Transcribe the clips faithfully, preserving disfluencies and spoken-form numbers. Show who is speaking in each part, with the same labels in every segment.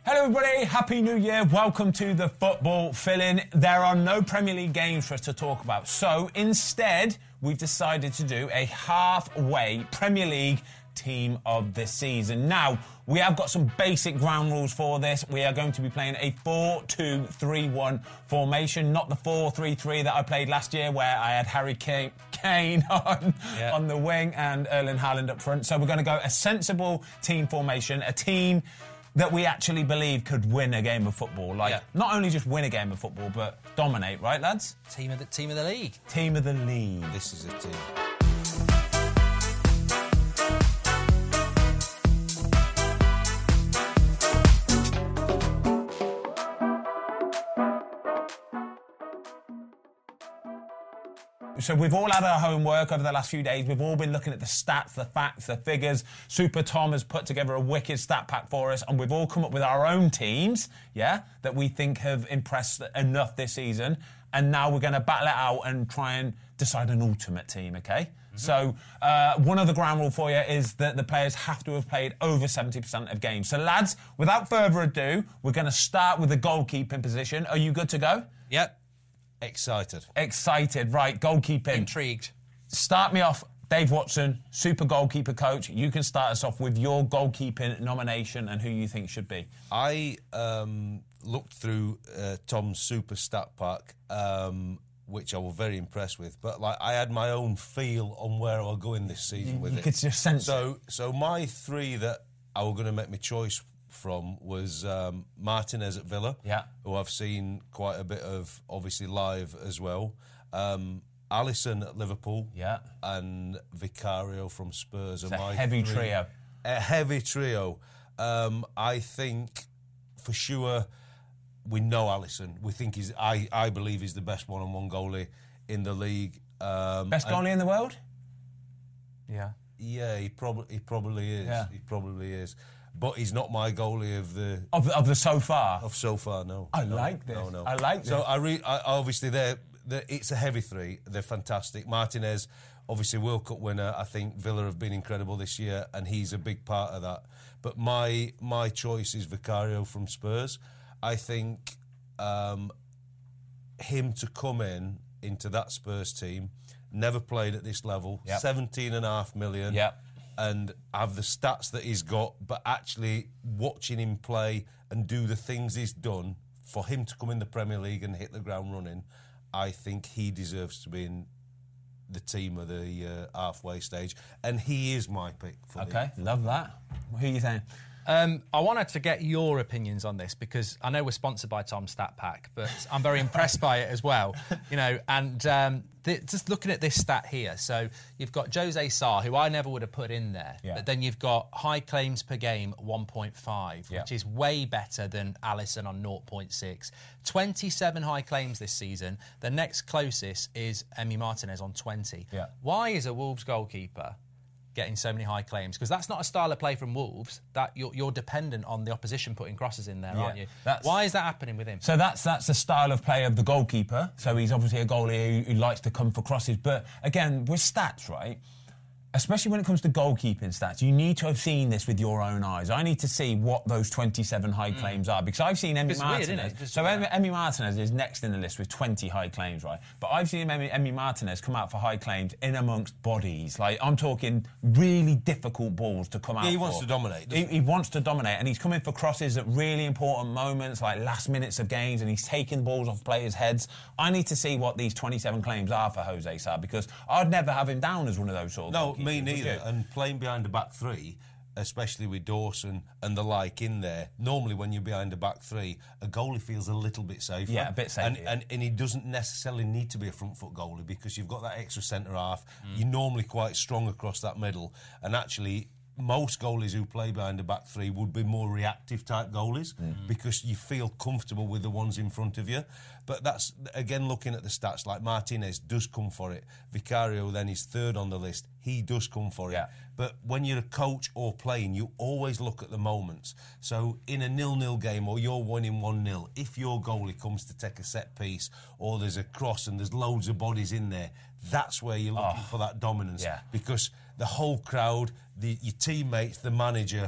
Speaker 1: Hello everybody, Happy New Year, welcome to the Football Fill-In. There are no Premier League games for us to talk about, so instead we've decided to do a halfway Premier League team of the season. Now, we have got some basic ground rules for this. We are going to be playing a four two three one formation, not the four three three that I played last year where I had Harry Kane on, yeah. on the wing and Erling Haaland up front. So we're going to go a sensible team formation, a team that we actually believe could win a game of football. Like, yeah. not only just win a game of football, but dominate, right, lads?
Speaker 2: Team of the team of the league.
Speaker 1: Team of the league.
Speaker 3: This is a team.
Speaker 1: So we've all had our homework over the last few days. We've all been looking at the stats, the facts, the figures. Super Tom has put together a wicked stat pack for us, and we've all come up with our own teams, yeah, that we think have impressed enough this season. And now we're going to battle it out and try and decide an ultimate team, okay? Mm-hmm. So uh, one other ground rule for you is that the players have to have played over seventy percent of games. So lads, without further ado, we're going to start with the goalkeeping position. Are you good to go?
Speaker 2: Yep.
Speaker 3: Excited.
Speaker 1: Excited, right, goalkeeping.
Speaker 2: Intrigued.
Speaker 1: Start me off, Dave Watson, super goalkeeper coach. You can start us off with your goalkeeping nomination and who you think should be.
Speaker 3: I um, looked through uh, Tom's super stat pack, um, which I was very impressed with, but like I had my own feel on where I'll go in this season
Speaker 1: you,
Speaker 3: with
Speaker 1: you
Speaker 3: it.
Speaker 1: Could just sense
Speaker 3: so,
Speaker 1: it.
Speaker 3: So my three that I was going to make my choice from was um, Martinez at Villa,
Speaker 1: yeah.
Speaker 3: who I've seen quite a bit of, obviously live as well. Um, Alisson at Liverpool,
Speaker 1: yeah.
Speaker 3: and Vicario from Spurs.
Speaker 1: It's
Speaker 3: are
Speaker 1: a
Speaker 3: my
Speaker 1: heavy
Speaker 3: three.
Speaker 1: trio.
Speaker 3: A heavy trio. Um, I think for sure we know Alisson. We think he's. I, I believe he's the best one-on-one goalie in the league. Um,
Speaker 1: best goalie in the world?
Speaker 2: Yeah.
Speaker 3: Yeah, he probably he probably is.
Speaker 1: Yeah.
Speaker 3: He probably is. But he's not my goalie of the
Speaker 1: of the, of the so far.
Speaker 3: Of so far, no.
Speaker 1: I
Speaker 3: no,
Speaker 1: like this.
Speaker 3: No, no.
Speaker 1: I like this.
Speaker 3: So I, re, I obviously they're, they're it's a heavy three. They're fantastic. Martinez, obviously World Cup winner. I think Villa have been incredible this year, and he's a big part of that. But my my choice is Vicario from Spurs. I think um, him to come in into that Spurs team, never played at this level,
Speaker 1: yep.
Speaker 3: seventeen and a half million.
Speaker 1: Yep.
Speaker 3: And have the stats that he's got, but actually watching him play and do the things he's done, for him to come in the Premier League and hit the ground running, I think he deserves to be in the team of the uh, halfway stage. And he is my pick for
Speaker 1: Okay,
Speaker 3: the,
Speaker 1: love that. Who are you saying?
Speaker 2: Um, I wanted to get your opinions on this because I know we're sponsored by Tom Stat Pack, but I'm very impressed by it as well. You know, and um, th- just looking at this stat here, so you've got Jose Sarr, who I never would have put in there,
Speaker 1: yeah.
Speaker 2: but then you've got high claims per game one point five,
Speaker 1: yeah.
Speaker 2: which is way better than Alisson on zero point six. twenty-seven high claims this season. The next closest is Emi Martinez on twenty.
Speaker 1: Yeah.
Speaker 2: Why is a Wolves goalkeeper getting so many high claims? Because that's not a style of play from Wolves. That you're, you're dependent on the opposition putting crosses in there, yeah, aren't you? Why is that happening with him?
Speaker 1: So that's that's the style of play of the goalkeeper. So he's obviously a goalie who, who likes to come for crosses. But again, with stats, right? Especially when it comes to goalkeeping stats, you need to have seen this with your own eyes. I need to see what those twenty-seven high mm. claims are, because I've seen Emi
Speaker 2: it's
Speaker 1: Martinez.
Speaker 2: Weird, isn't it? Just
Speaker 1: so Emi, Emi Martinez is next in the list with twenty high claims, right? But I've seen Emi, Emi Martinez come out for high claims in amongst bodies. Like, I'm talking really difficult balls to come out for.
Speaker 3: Yeah, he wants
Speaker 1: for.
Speaker 3: to dominate,
Speaker 1: He, he wants to dominate, and he's coming for crosses at really important moments, like last minutes of games, and he's taking balls off players' heads. I need to see what these twenty-seven claims are for Jose Sarr, because I'd never have him down as one of those sort of
Speaker 3: No, me neither.
Speaker 1: And
Speaker 3: playing behind the back three, especially with Dawson and the like in there, normally when you're behind the back three, a goalie feels a little bit safer.
Speaker 1: Yeah, a bit safer.
Speaker 3: And, and, and he doesn't necessarily need to be a front foot goalie, because you've got that extra centre half. Mm. You're normally quite strong across that middle. And actually, most goalies who play behind the back three would be more reactive type goalies, mm-hmm. because you feel comfortable with the ones in front of you. But that's, again, looking at the stats, like Martinez does come for it. Vicario then is third on the list. He does come for it.
Speaker 1: Yeah.
Speaker 3: But when you're a coach or playing, you always look at the moments. So in a nil-nil game, or you're winning one nil, if your goalie comes to take a set piece, or there's a cross and there's loads of bodies in there, that's where you're looking oh. for that dominance.
Speaker 1: Yeah.
Speaker 3: Because the whole crowd, the, your teammates, the manager,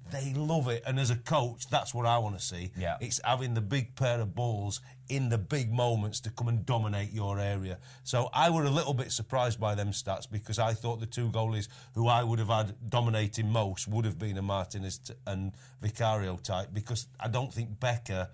Speaker 3: They love it, and as a coach, that's what I want to see.
Speaker 1: Yeah.
Speaker 3: It's having the big pair of balls in the big moments to come and dominate your area. So I were a little bit surprised by them stats because I thought the two goalies who I would have had dominating most would have been a Martinez t- and Vicario type, because I don't think Becker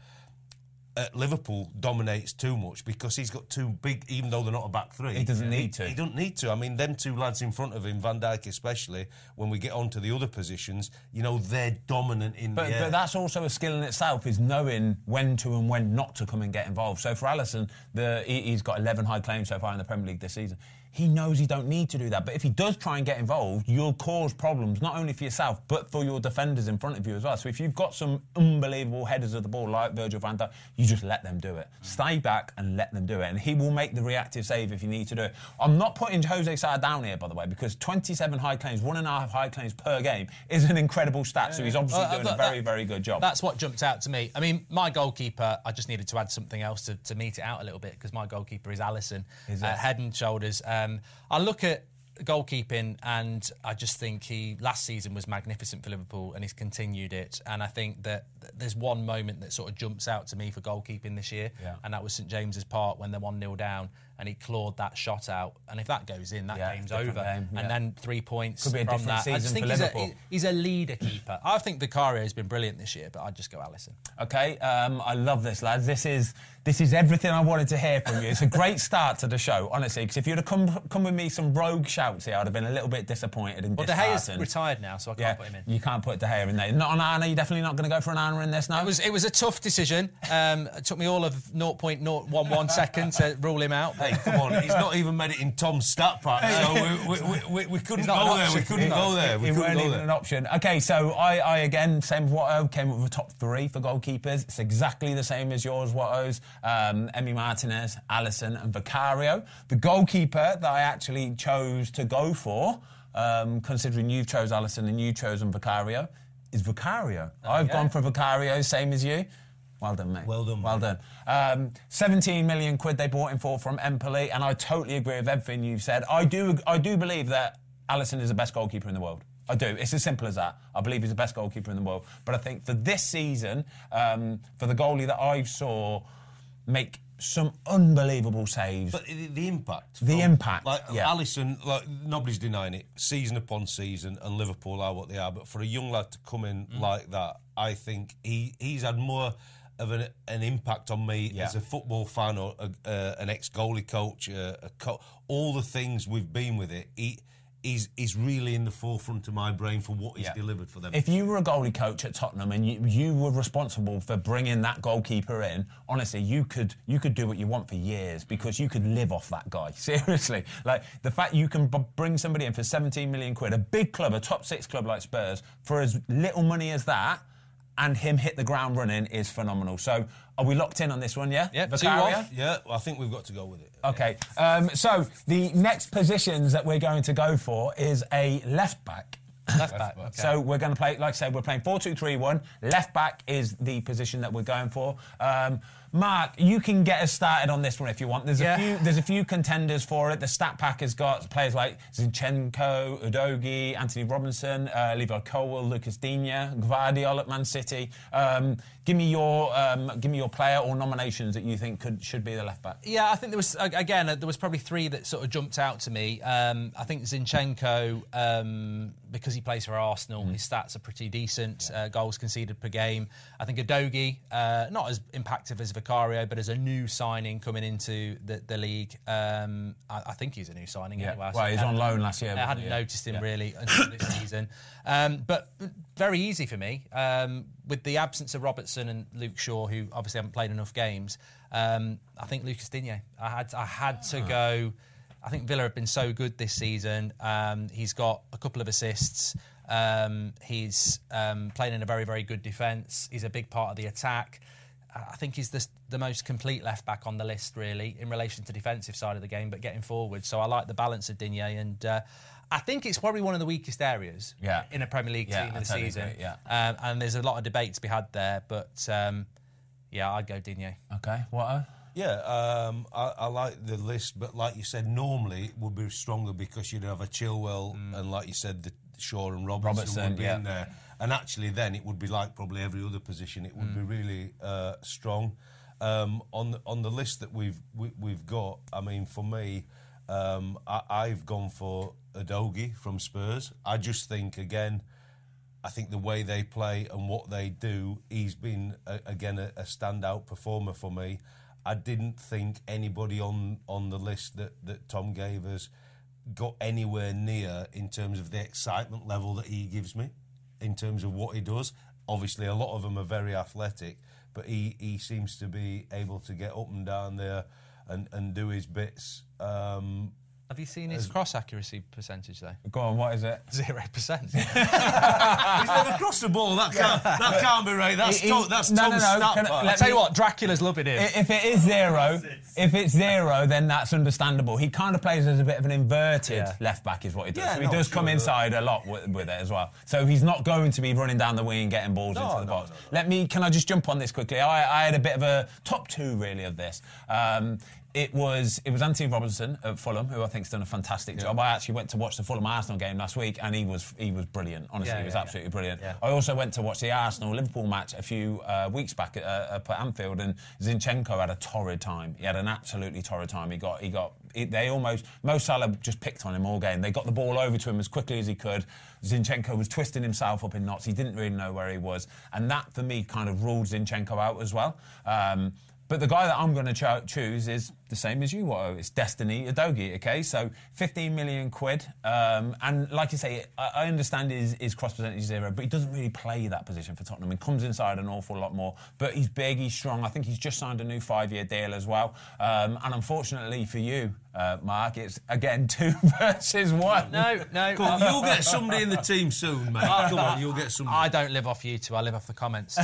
Speaker 3: at Liverpool dominates too much because he's got two big, even though they're not a back three.
Speaker 1: He doesn't need to.
Speaker 3: He doesn't need to. I mean, them two lads in front of him, Van Dijk especially, when we get on to the other positions, you know, they're dominant in
Speaker 1: But,
Speaker 3: the air.
Speaker 1: but that's also a skill in itself, is knowing when to and when not to come and get involved. So for Alisson, the, he, he's got eleven high claims so far in the Premier League this season. He knows he don't need to do that. But if he does try and get involved, you'll cause problems, not only for yourself, but for your defenders in front of you as well. So if you've got some unbelievable headers of the ball like Virgil van Dijk, you just let them do it. Mm. Stay back and let them do it. And he will make the reactive save if you need to do it. I'm not putting Jose Sa down here, by the way, because twenty-seven high claims, one and a half high claims per game is an incredible stat. Yeah. So he's obviously uh, doing a very, that, very good job.
Speaker 2: That's what jumped out to me. I mean, my goalkeeper, I just needed to add something else to, to meet it out a little bit, because my goalkeeper is Alisson,
Speaker 1: is
Speaker 2: uh, head and shoulders. Um, I look at goalkeeping, and I just think he last season was magnificent for Liverpool, and he's continued it. And I think that there's one moment that sort of jumps out to me for goalkeeping this year,
Speaker 1: yeah.
Speaker 2: and that was St James's Park when they're one nil down, and he clawed that shot out. And if that goes in, that
Speaker 1: yeah,
Speaker 2: game's over.
Speaker 1: Game, yeah.
Speaker 2: And then three points
Speaker 1: Could be a
Speaker 2: from
Speaker 1: different
Speaker 2: that.
Speaker 1: season
Speaker 2: I just think
Speaker 1: for
Speaker 2: he's
Speaker 1: Liverpool.
Speaker 2: a, he's a leader keeper. I think Vicario has been brilliant this year, but I'd just go Alisson.
Speaker 1: Okay, um, I love this, lads. This is this is everything I wanted to hear from you. It's a great start to the show, honestly, because if you'd have come come with me some rogue shouts here, I'd have been a little bit disappointed and
Speaker 2: Well, De Gea's retired now, so I can't
Speaker 1: yeah,
Speaker 2: put him in.
Speaker 1: You can't put De Gea in there. Not an Arna, you're definitely not going to go for an Arna in this now?
Speaker 2: It was, it was a tough decision. Um, it took me all of zero point zero one one second to rule him out.
Speaker 3: Hey, come on, he's not even made it in Tom's stat pack, so we, we, we, we couldn't go there, we couldn't go there. We
Speaker 1: He
Speaker 3: couldn't
Speaker 1: weren't
Speaker 3: go
Speaker 1: even
Speaker 3: there.
Speaker 1: an option. Okay, so I, I again, same as Watto, came up with a top three for goalkeepers. It's exactly the same as yours, Watto's. Um, Emi Martinez, Alisson and Vicario. The goalkeeper that I actually chose to go for, um, considering you've chose Alisson and you've chosen Vicario, is Vicario. I've
Speaker 2: go.
Speaker 1: gone for Vicario, same as you. Well done, mate.
Speaker 3: Well done,
Speaker 1: Well
Speaker 3: mate.
Speaker 1: done. Um, seventeen million quid they bought him for from Empoli, and I totally agree with everything you've said. I do, I do believe that Alisson is the best goalkeeper in the world. I do. It's as simple as that. I believe he's the best goalkeeper in the world. But I think for this season, um, for the goalie that I saw make some unbelievable saves.
Speaker 3: But the, the impact.
Speaker 1: The
Speaker 3: from,
Speaker 1: impact,
Speaker 3: Like,
Speaker 1: yeah.
Speaker 3: Alisson, like, nobody's denying it, season upon season, and Liverpool are what they are. But for a young lad to come in
Speaker 1: Mm.
Speaker 3: like that, I think he, he's had more of an, an impact on me
Speaker 1: Yeah.
Speaker 3: as a football fan or a, uh, an ex-goalie coach, uh, a co- all the things we've been with it. He, He's, he's really in the forefront of my brain for what he's
Speaker 1: Yeah.
Speaker 3: delivered for them.
Speaker 1: If you were a goalie coach at Tottenham and you, you were responsible for bringing that goalkeeper in, honestly, you could you could do what you want for years because you could live off that guy. Seriously. Like, the fact you can b- bring somebody in for seventeen million quid, a big club, a top six club like Spurs, for as little money as that, and him hit the ground running is phenomenal. So, are we locked in on this one, yeah?
Speaker 2: Yeah, two
Speaker 1: Vicario?
Speaker 2: one.
Speaker 3: yeah, I think we've got to go with it.
Speaker 1: Okay, um, so the next positions that we're going to go for is a left back.
Speaker 2: Left back. Okay.
Speaker 1: So we're going to play, like I said, we're playing four two three one. Left back is the position that we're going for. Um, Mark, you can get us started on this one if you want. There's
Speaker 2: Yeah.
Speaker 1: a few there's a few contenders for it. The stat pack has got players like Zinchenko, Udogie, Anthony Robinson, uh, Levi Colwill, Lucas Digne, Gvardiol at Man City. Um, give me your um, give me your player or nominations that you think could should be the left back.
Speaker 2: Yeah, I think there was, again, there was probably three that sort of jumped out to me. Um, I think Zinchenko, um, because he plays for Arsenal, his stats are pretty decent, uh, goals conceded per game. I think Udogie, uh, not as impactful as Vicario, but as a new signing coming into the, the league, um, I, I think he's a new signing
Speaker 1: Yeah.
Speaker 2: anyway.
Speaker 1: Well,
Speaker 2: I
Speaker 1: he's
Speaker 2: hadn't-
Speaker 1: on loan last year,
Speaker 2: I
Speaker 1: wasn't
Speaker 2: hadn't
Speaker 1: he?
Speaker 2: noticed him
Speaker 1: Yeah.
Speaker 2: really until this season. Um, but very easy for me. Um, with the absence of Robertson and Luke Shaw, who obviously haven't played enough games, um, I think Lucas Digne. I had I had to go. I think Villa have been so good this season. Um, he's got a couple of assists. Um, he's um, playing in a very, very good defence. He's a big part of the attack. I think he's the, the most complete left back on the list, really, in relation to defensive side of the game, but getting forward. So I like the balance of Digne, and uh, I think it's probably one of the weakest areas
Speaker 1: Yeah.
Speaker 2: in a Premier League
Speaker 1: Yeah,
Speaker 2: team
Speaker 1: I
Speaker 2: in the
Speaker 1: totally
Speaker 2: season.
Speaker 1: agree, yeah.
Speaker 2: Um, and there's a lot of debate to be had there, but um, yeah, I'd go Digne.
Speaker 1: Okay, what?
Speaker 3: Yeah, um, I, I like the list, but like you said, normally it would be stronger because you'd have a Chilwell and, like you said, the Shaw and Robertson,
Speaker 1: Robertson,
Speaker 3: would be
Speaker 1: yeah.
Speaker 3: in there. and actually then it would be like probably every other position. It would
Speaker 2: Mm.
Speaker 3: be really uh, strong. Um, on the, on the list that we've we, we've got, I mean, for me, um, I, I've gone for Udogie from Spurs. I just think again, I think the way they play and what they do, he's been a, again a, a standout performer for me. I didn't think anybody on on the list that that Tom gave us got anywhere near in terms of the excitement level that he gives me, in terms of what he does. Obviously, a lot of them are very athletic, but he, he seems to be able to get up and down there and, and do his bits. Um,
Speaker 2: Have you seen his cross accuracy percentage though?
Speaker 1: Go on, what is it?
Speaker 2: Zero percent.
Speaker 3: he's never crossed the ball. That can't, that can't be right. That's
Speaker 1: He-
Speaker 3: Tom, that's
Speaker 1: no,
Speaker 3: Tom's
Speaker 1: no, no,
Speaker 3: snap
Speaker 1: can I-
Speaker 3: back.
Speaker 1: let
Speaker 2: I'll tell you
Speaker 1: me-
Speaker 2: what, Dracula's loving him.
Speaker 1: If it is zero, if it's zero, then that's understandable. He kind of plays as a bit of an inverted
Speaker 2: Yeah.
Speaker 1: left back, is what he does.
Speaker 3: Yeah,
Speaker 1: so he
Speaker 3: no,
Speaker 1: does
Speaker 3: sure,
Speaker 1: come
Speaker 3: yeah.
Speaker 1: inside a lot with, with it as well. So he's not going to be running down the wing and getting balls
Speaker 3: No,
Speaker 1: into the
Speaker 3: no,
Speaker 1: box.
Speaker 3: no, no.
Speaker 1: Let me. Can I just jump on this quickly? I, I had a bit of a top two really of this. Um, It was it was Anthony Robinson at Fulham, who I think's done a fantastic job. I actually went to watch the Fulham Arsenal game last week, and he was he was brilliant. Honestly,
Speaker 2: Yeah,
Speaker 1: he was
Speaker 2: yeah,
Speaker 1: absolutely brilliant.
Speaker 2: Yeah.
Speaker 1: I also went to watch the Arsenal Liverpool match a few uh, weeks back at, uh, up at Anfield, and Zinchenko had a torrid time. He had an absolutely torrid time. He got he got he, they almost Mo Salah just picked on him all game. They got the ball over to him as quickly as he could. Zinchenko was twisting himself up in knots. He didn't really know where he was, and that for me kind of ruled Zinchenko out as well. Um, But the guy that I'm going to cho- choose is the same as you, Watto. It's Destiny Udogie, okay? So fifteen million quid. Um, and like you say, I, I understand his, his cross percentage is zero, but he doesn't really play that position for Tottenham. He comes inside an awful lot more. But he's big, he's strong. I think he's just signed a new five-year deal as well. Um, and unfortunately for you, uh, Mark, it's, again, two versus one.
Speaker 2: No, no.
Speaker 3: Come on, you'll get somebody in the team soon, mate. Come on, you'll get somebody.
Speaker 2: I don't live off you two, I live off the comments.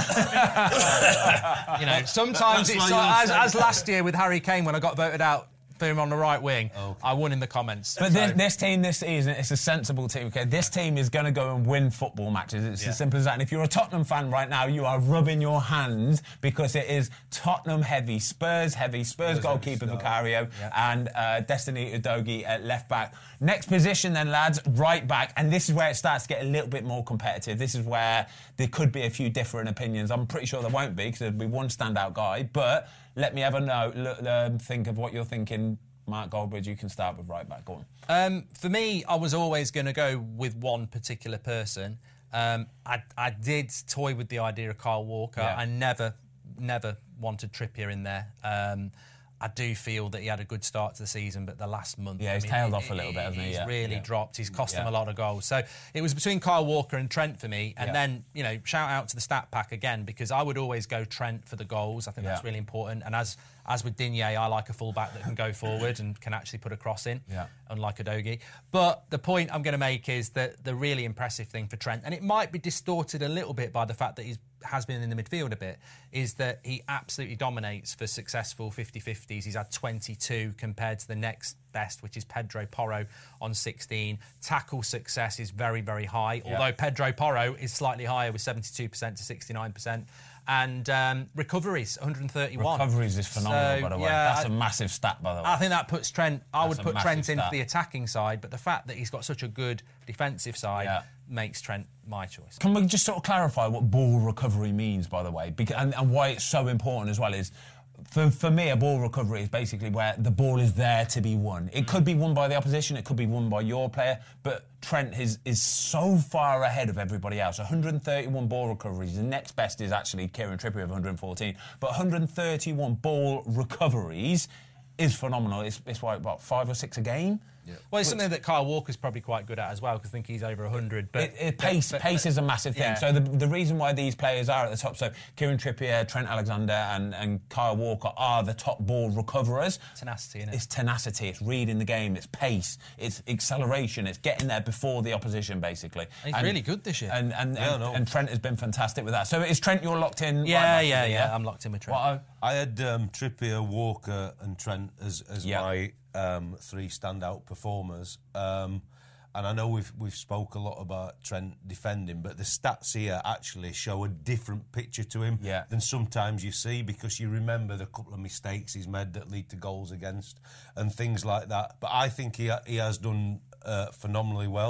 Speaker 2: You know, sometimes
Speaker 3: That's
Speaker 2: it's
Speaker 3: why
Speaker 2: like,
Speaker 3: you're
Speaker 2: as,
Speaker 3: saying-
Speaker 2: as last year with Harry Kane when I got voted out for him on the right wing,
Speaker 3: Okay.
Speaker 2: I won in the comments.
Speaker 1: But
Speaker 2: So-
Speaker 1: this, this team this season, it's a sensible team. Okay, this team is going to go and win football matches. It's
Speaker 2: Yeah.
Speaker 1: as simple as that. And if you're a Tottenham fan right now, you are rubbing your hands because it is Tottenham heavy, Spurs heavy, Spurs,
Speaker 3: Spurs
Speaker 1: goalkeeper
Speaker 3: heavy
Speaker 1: Vicario
Speaker 2: Yeah.
Speaker 1: and uh, Destiny Udogie at left back. Next position then, lads, right back. And this is where it starts to get a little bit more competitive. This is where there could be a few different opinions. I'm pretty sure there won't be because there'll be one standout guy. But let me have a note. Look, um, think of what you're thinking. Mark Goldbridge, you can start with right back. Go on.
Speaker 2: Um, for me, I was always going to go with one particular person. Um, I, I did toy with the idea of Kyle Walker.
Speaker 1: Yeah.
Speaker 2: I never, never wanted Trippier in there. Um, I do feel that he had a good start to the season, but the last month...
Speaker 1: Yeah, he's
Speaker 2: I mean,
Speaker 1: tailed
Speaker 2: it-
Speaker 1: off a little bit, hasn't he?
Speaker 2: He's
Speaker 1: Yeah,
Speaker 2: really
Speaker 1: yeah.
Speaker 2: dropped. He's cost
Speaker 1: Yeah.
Speaker 2: them a lot of goals. So it was between Kyle Walker and Trent for me. And
Speaker 1: Yeah.
Speaker 2: then, you know, shout out to the stat pack again, because I would always go Trent for the goals. I think that's
Speaker 1: Yeah.
Speaker 2: really important. And as as with Digne, I like a fullback that can go forward and can actually put a cross in,
Speaker 1: Yeah.
Speaker 2: unlike Udogie. But the point I'm going to make is that the really impressive thing for Trent, and it might be distorted a little bit by the fact that he's has been in the midfield a bit, is that he absolutely dominates for successful fifty-fifties. He's had twenty-two compared to the next best, which is Pedro Porro on sixteen. Tackle success is very, very high,
Speaker 1: Yeah.
Speaker 2: although Pedro Porro is slightly higher with seventy-two percent to sixty-nine percent. And um, recoveries, one hundred thirty-one.
Speaker 1: Recoveries is phenomenal,
Speaker 2: So,
Speaker 1: by the way.
Speaker 2: yeah,
Speaker 1: That's a
Speaker 2: I-
Speaker 1: massive stat, by the way.
Speaker 2: I think that puts Trent... I
Speaker 1: That's
Speaker 2: would
Speaker 1: a
Speaker 2: put
Speaker 1: massive
Speaker 2: Trent into
Speaker 1: stat.
Speaker 2: the attacking side, but the fact that he's got such a good defensive side
Speaker 1: Yeah.
Speaker 2: makes Trent my choice.
Speaker 1: Can we just sort of clarify what ball recovery means, by the way, because, and, and why it's so important as well is, for, for me, a ball recovery is basically where the ball is there to be won. It could be won by the opposition, it could be won by your player, but Trent is, is so far ahead of everybody else. one hundred thirty-one ball recoveries. The next best is actually Kieran Trippier with one hundred fourteen. But one hundred thirty-one ball recoveries is phenomenal. It's, it's like, what, five or six a game?
Speaker 2: Well, it's something that Kyle Walker's probably quite good at as well, because I think he's over one hundred. But
Speaker 1: It, it, pace,
Speaker 2: but-
Speaker 1: pace is a massive thing.
Speaker 2: yeah.
Speaker 1: So the, the reason why these players are at the top, so Kieran Trippier, Trent Alexander and, and Kyle Walker are the top ball recoverers.
Speaker 2: Tenacity, innit?
Speaker 1: It's tenacity, it's reading the game, it's pace, it's acceleration, it's getting there before the opposition, basically.
Speaker 2: He's really good this year.
Speaker 1: And, and,
Speaker 3: Yeah,
Speaker 1: and,
Speaker 3: no.
Speaker 1: and Trent has been fantastic with that. So is Trent, you're locked in?
Speaker 2: Yeah,
Speaker 1: right back,
Speaker 2: yeah,
Speaker 1: is it,
Speaker 2: yeah. I'm locked in with Trent.
Speaker 1: What,
Speaker 3: I had um, Trippier, Walker, and Trent as as
Speaker 1: Yeah.
Speaker 3: my um, three standout performers. Um, and I know we've we've spoke a lot about Trent defending, but the stats here actually show a different picture to him
Speaker 1: Yeah.
Speaker 3: than sometimes you see, because you remember the couple of mistakes he's made that lead to goals against and things like that. But I think he ha- he has done uh, phenomenally well.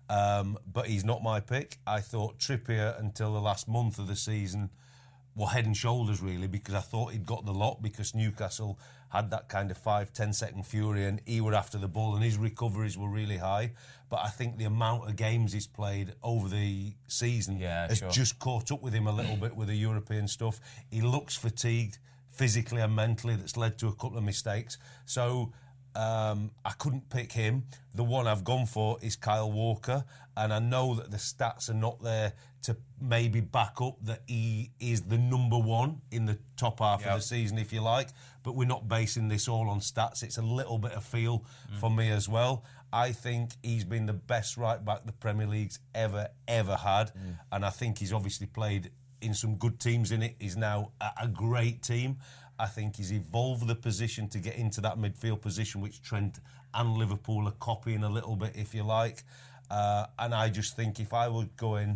Speaker 3: Um, but he's not my pick. I thought Trippier until the last month of the season were head and shoulders really, because I thought he'd got the lot, because Newcastle had that kind of five, ten second fury and he were after the ball and his recoveries were really high. But I think the amount of games he's played over the season
Speaker 1: yeah,
Speaker 3: has
Speaker 1: sure.
Speaker 3: just caught up with him a little bit with the European stuff. He looks fatigued physically and mentally. That's led to a couple of mistakes. So um, I couldn't pick him. The one I've gone for is Kyle Walker, and I know that the stats are not there to maybe back up that he is the number one in the top half
Speaker 1: yep.
Speaker 3: of the season, if you like, but we're not basing this all on stats. It's a little bit of feel mm. for me as well. I think he's been the best right-back the Premier League's ever, ever had, mm. and I think he's obviously played in some good teams in it. He's now a, a great team. I think he's evolved the position to get into that midfield position, which Trent and Liverpool are copying a little bit, if you like. Uh, and I just think if I were going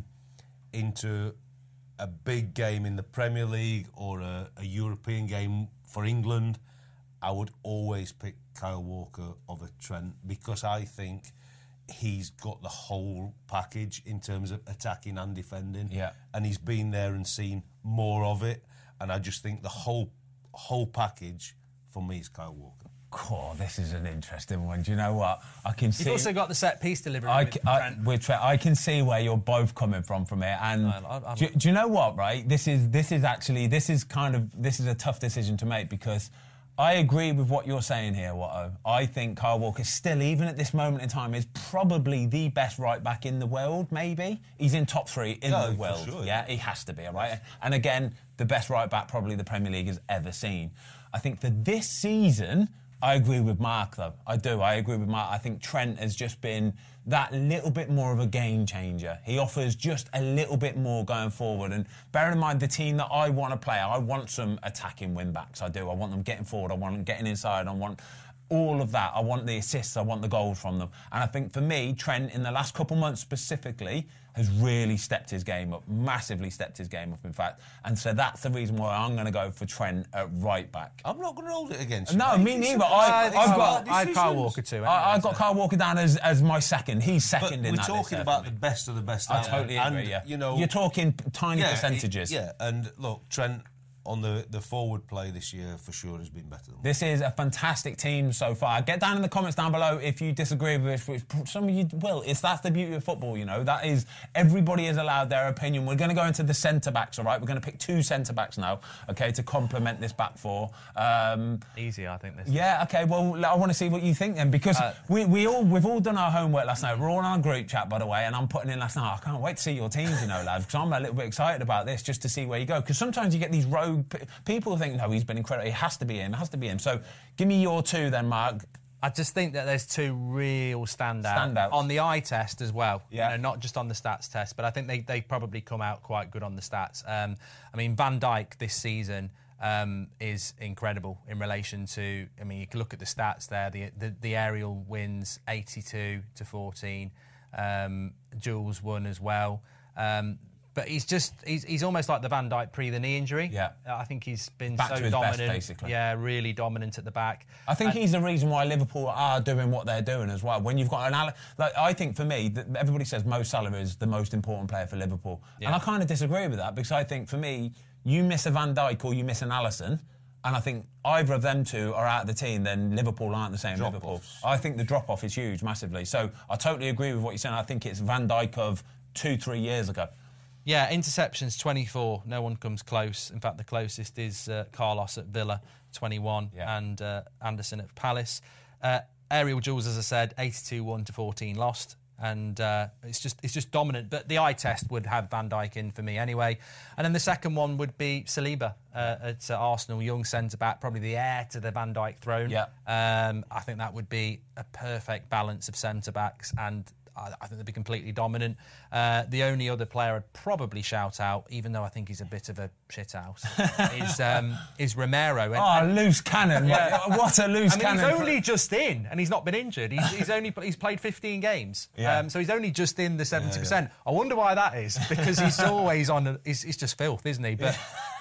Speaker 3: into a big game in the Premier League or a, a European game for England, I would always pick Kyle Walker over Trent, because I think he's got the whole package in terms of attacking and defending.
Speaker 1: Yeah.
Speaker 3: And he's been there and seen more of it. And I just think the whole whole package for me is Kyle Walker.
Speaker 1: Oh, this is an interesting one. Do you know what? I can see.
Speaker 2: You've also got the set piece delivery.
Speaker 1: I,
Speaker 2: with
Speaker 1: I,
Speaker 2: Trent.
Speaker 1: with Trent. I can see where you're both coming from from it, and
Speaker 2: No, I- I-
Speaker 1: do, do you know what? Right, this is this is actually this is kind of this is a tough decision to make, because I agree with what you're saying here, Watto. I think Kyle Walker still, even at this moment in time, is probably the best right back in the world. Maybe he's in top three in
Speaker 3: No,
Speaker 1: the
Speaker 3: for
Speaker 1: world.
Speaker 3: sure,
Speaker 1: yeah,
Speaker 3: yeah.
Speaker 1: he has to be, all right. And again, the best right back probably the Premier League has ever seen. I think for this season, I agree with Mark, though. I do. I agree with Mark. I think Trent has just been that little bit more of a game changer. He offers just a little bit more going forward. And bearing in mind the team that I want to play, I want some attacking win-backs. I do. I want them getting forward. I want them getting inside. I want all of that. I want the assists. I want the goals from them. And I think for me, Trent, in the last couple months specifically, has really stepped his game up, massively stepped his game up, in fact. And so that's the reason why I'm going to go for Trent at right back.
Speaker 3: I'm not going to hold it against you.
Speaker 1: No,
Speaker 3: mate.
Speaker 1: me
Speaker 3: It's
Speaker 1: neither.
Speaker 3: a-
Speaker 1: I-
Speaker 3: it's
Speaker 1: I've
Speaker 3: about
Speaker 1: got-
Speaker 2: I had Kyle
Speaker 3: decisions.
Speaker 2: Walker too. Anyway,
Speaker 1: I, I've got
Speaker 2: so.
Speaker 1: Kyle Walker down as, as my second. He's
Speaker 3: But
Speaker 1: second in
Speaker 3: we're
Speaker 1: that list
Speaker 3: talking
Speaker 1: there
Speaker 3: about
Speaker 1: for
Speaker 3: the
Speaker 1: me.
Speaker 3: best of the best.
Speaker 1: I
Speaker 3: out there.
Speaker 1: totally agree,
Speaker 3: and,
Speaker 1: yeah.
Speaker 3: You know,
Speaker 1: You're talking p- tiny
Speaker 3: yeah,
Speaker 1: percentages.
Speaker 3: it- yeah, and look, Trent on the, the forward play this year for sure has been better than
Speaker 1: This is a fantastic team so far. Get down in the comments down below if you disagree with this, which some of you will. It's that's the beauty of football, you know. That is, everybody is allowed their opinion. We're going to go into the centre backs, all right? We're going to pick two centre backs now, okay, to complement this back four. Um,
Speaker 2: Easy, I think this.
Speaker 1: yeah, okay. Well, I want to see what you think then, because
Speaker 2: Uh,
Speaker 1: we we all we've all done our homework last night. We're all on our group chat, by the way, and I'm putting in last night. I can't wait to see your teams, you know, lads, because I'm a little bit excited about this, just to see where you go. Because sometimes you get these rogue p- people think, no, he's been incredible. It has to be him. It has to be him. So give me your two then, Mark.
Speaker 2: I just think that there's two real standouts.
Speaker 1: Standouts.
Speaker 2: On the eye test as well.
Speaker 1: Yeah.
Speaker 2: You know, not just on the stats test, but I think they, they probably come out quite good on the stats. Um, I mean, Van Dijk this season um, is incredible in relation to, I mean, you can look at the stats there, the the, the aerial wins eighty-two to fourteen. Um, Jules won as well. Um, But he's just, he's, he's almost like the Van Dijk pre the knee injury.
Speaker 1: Yeah.
Speaker 2: I think he's been
Speaker 1: Back
Speaker 2: so
Speaker 1: to his best,
Speaker 2: dominant.
Speaker 1: basically.
Speaker 2: Yeah, really dominant at the back.
Speaker 1: I think
Speaker 2: And-
Speaker 1: he's the reason why Liverpool are doing what they're doing as well. When you've got an Al- like, I think for me, that everybody says Mo Salah is the most important player for Liverpool,
Speaker 2: Yeah.
Speaker 1: and I kind of disagree with that, because I think for me, you miss a Van Dijk or you miss an Alisson, and I think either of them two are out of the team, then Liverpool aren't the same Liverpool.
Speaker 3: Drop-offs.
Speaker 1: I think the drop off is huge, massively. So I totally agree with what you're saying. I think it's Van Dijk of two, three years ago.
Speaker 2: Yeah, interceptions twenty-four. No one comes close. In fact, the closest is uh, Carlos at Villa, twenty-one,
Speaker 1: Yeah.
Speaker 2: and uh, Anderson at Palace. Uh, aerial duels, as I said, eighty-two one to fourteen lost, and uh, it's just it's just dominant. But the eye test would have Van Dijk in for me anyway. And then the second one would be Saliba uh, at uh, Arsenal, young centre back, probably the heir to the Van Dijk throne.
Speaker 1: Yeah.
Speaker 2: Um, I think that would be a perfect balance of centre backs, and I I think they'd be completely dominant. Uh, the only other player I'd probably shout out, even though I think he's a bit of a shithouse, is um, is Romero. And,
Speaker 1: Oh,
Speaker 2: and,
Speaker 1: loose cannon!
Speaker 2: Yeah.
Speaker 1: What a loose
Speaker 2: I mean,
Speaker 1: cannon!
Speaker 2: he's only just in, and he's not been injured. He's, he's only he's played fifteen games,
Speaker 1: Yeah.
Speaker 2: um, so he's only just in the seventy percent. I wonder why that is, because he's always on. A, he's, he's just filth, isn't he? But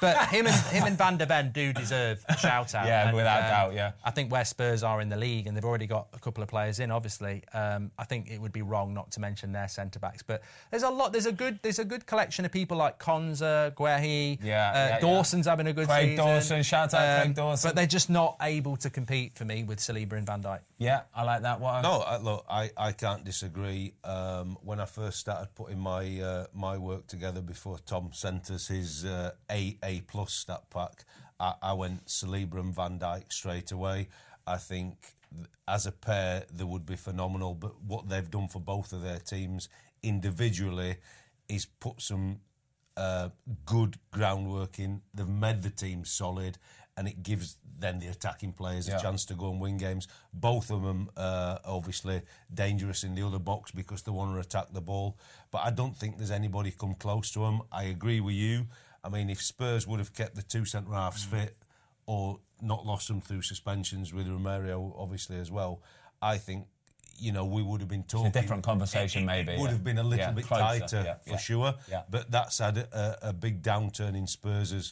Speaker 2: But him and him and Van der Ven do deserve a shout out.
Speaker 1: Yeah,
Speaker 2: and,
Speaker 1: without
Speaker 2: um,
Speaker 1: doubt, yeah.
Speaker 2: I think where Spurs are in the league, and they've already got a couple of players in, obviously, um, I think it would be wrong not to mention their centre backs. But there's a lot. There's a good. There's a good collection of people like Konza, Guehi.
Speaker 1: Yeah,
Speaker 2: uh,
Speaker 1: yeah,
Speaker 2: Dawson's
Speaker 1: yeah.
Speaker 2: having a good
Speaker 1: Craig
Speaker 2: season.
Speaker 1: Dawson, shout out
Speaker 2: Um,
Speaker 1: Craig Dawson.
Speaker 2: But they're just not able to compete for me with Saliba and Van Dijk.
Speaker 1: Yeah, I like that one.
Speaker 3: No, I, look, I, I can't disagree. Um, when I first started putting my uh, my work together before Tom sent us his uh, A A plus stat pack, I, I went Saliba and Van Dijk straight away. I think th- as a pair they would be phenomenal. But what they've done for both of their teams individually is put some uh, good groundwork in. They've made the team solid. And it gives then the attacking players
Speaker 1: Yeah.
Speaker 3: a chance to go and win games. Both of them uh, obviously dangerous in the other box because they want to attack the ball. But I don't think there's anybody come close to them. I agree with you. I mean, if Spurs would have kept the two centre-halves mm. fit or not lost them through suspensions with Romero, obviously, as well, I think, you know, we would have been talking...
Speaker 1: It's a different conversation,
Speaker 3: it, it,
Speaker 1: maybe.
Speaker 3: It would
Speaker 1: yeah.
Speaker 3: have been a little
Speaker 1: yeah,
Speaker 3: bit
Speaker 1: closer,
Speaker 3: tighter,
Speaker 1: yeah,
Speaker 3: for
Speaker 1: yeah,
Speaker 3: sure.
Speaker 1: Yeah.
Speaker 3: But that's had a, a big downturn in Spurs'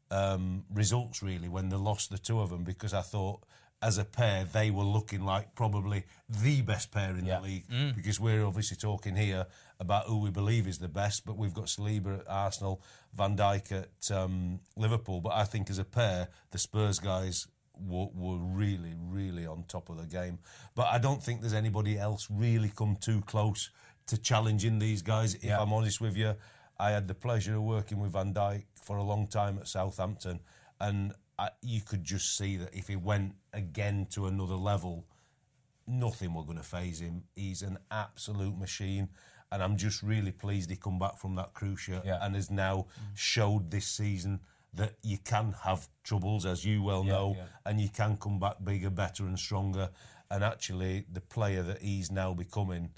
Speaker 3: Um, results really when they lost the two of them, because I thought as a pair they were looking like probably the best pair in
Speaker 1: yeah.
Speaker 3: the league
Speaker 2: mm.
Speaker 3: because we're obviously talking here about who we believe is the best, but we've got Saliba at Arsenal, Van Dijk at um, Liverpool, but I think as a pair the Spurs guys were, were really really on top of the game. But I don't think there's anybody else really come too close to challenging these guys, if
Speaker 1: yeah.
Speaker 3: I'm honest with you. I had the pleasure of working with Van Dijk for a long time at Southampton, and I, you could just see that if he went again to another level, nothing were going to faze him. He's an absolute machine, and I'm just really pleased he come back from that cruciate
Speaker 1: yeah.
Speaker 3: and has now showed this season that you can have troubles, as you well
Speaker 1: yeah,
Speaker 3: know,
Speaker 1: yeah.
Speaker 3: and you can come back bigger, better and stronger. And actually, the player that he's now becoming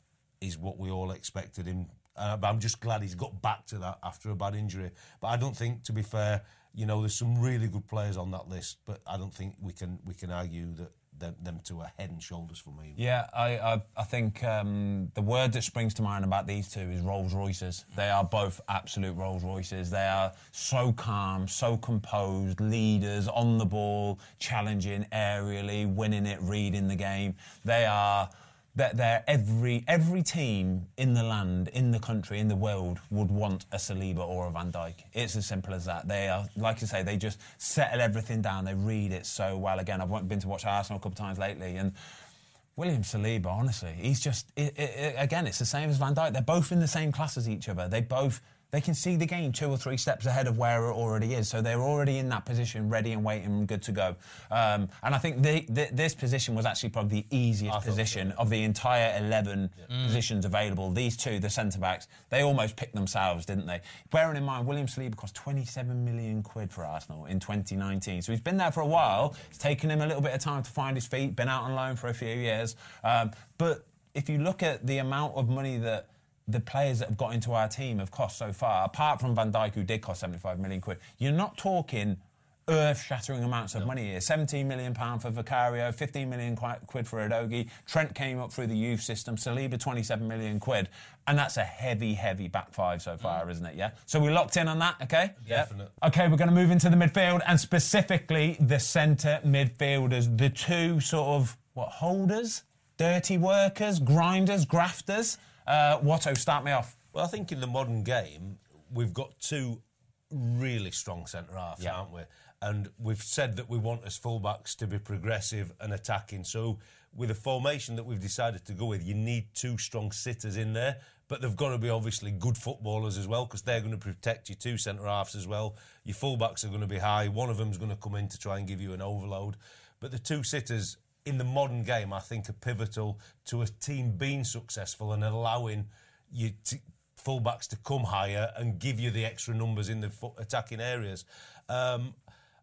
Speaker 3: is what we all expected him. Uh, but I'm just glad he's got back to that after a bad injury. But I don't think, to be fair, you know, there's some really good players on that list, but I don't think we can we can argue that them, them two are head and shoulders for me.
Speaker 1: Yeah, I I, I think um, the word that springs to mind about these two is Rolls Royces. They are both absolute Rolls Royces. They are so calm, so composed, leaders on the ball, challenging aerially, winning it, reading the game. They are... That they're every every team in the land, in the country, in the world would want a Saliba or a Van Dijk. It's as simple as that. They are, like I say, they just settle everything down. They read it so well. Again, I've been to watch Arsenal a couple of times lately, and William Saliba, honestly, he's just it, it, it, again, it's the same as Van Dijk. They're both in the same class as each other. They both. They can see the game two or three steps ahead of where it already is. So they're already in that position, ready and waiting and good to go. Um, and I think the, the, this position was actually probably the easiest position so, yeah. of the entire eleven yeah. positions available. These two, the centre-backs, they almost picked themselves, didn't they? Bearing in mind, William Saliba cost twenty-seven million quid for Arsenal in twenty nineteen. So he's been there for a while. It's taken him a little bit of time to find his feet, been out on loan for a few years. Um, but if you look at the amount of money that the players that have got into our team have cost so far, apart from Van Dijk, who did cost seventy-five million quid, you're not talking earth-shattering amounts of no. money here. seventeen million pounds for Vicario, fifteen million quid for Udogie. Trent came up through the youth system. Saliba, twenty-seven million quid. And that's a heavy, heavy back five so far, mm. isn't it? Yeah? So we're locked in on that, OK?
Speaker 3: Definitely.
Speaker 1: Yep. OK, we're going to move into the midfield, and specifically the centre midfielders. The two sort of, what, holders? Dirty workers? Grinders? Grafters? Uh, Watto, start me off.
Speaker 3: Well, I think in the modern game, we've got two really strong centre-halves, yeah. aren't we? And we've said that we want as fullbacks to be progressive and attacking. So with the formation that we've decided to go with, you need two strong sitters in there, but they've got to be obviously good footballers as well, because they're going to protect your two centre-halves as well. Your fullbacks are going to be high. One of them's going to come in to try and give you an overload. But the two sitters in the modern game, I think, are pivotal to a team being successful and allowing you to, fullbacks to come higher and give you the extra numbers in the attacking areas. Um,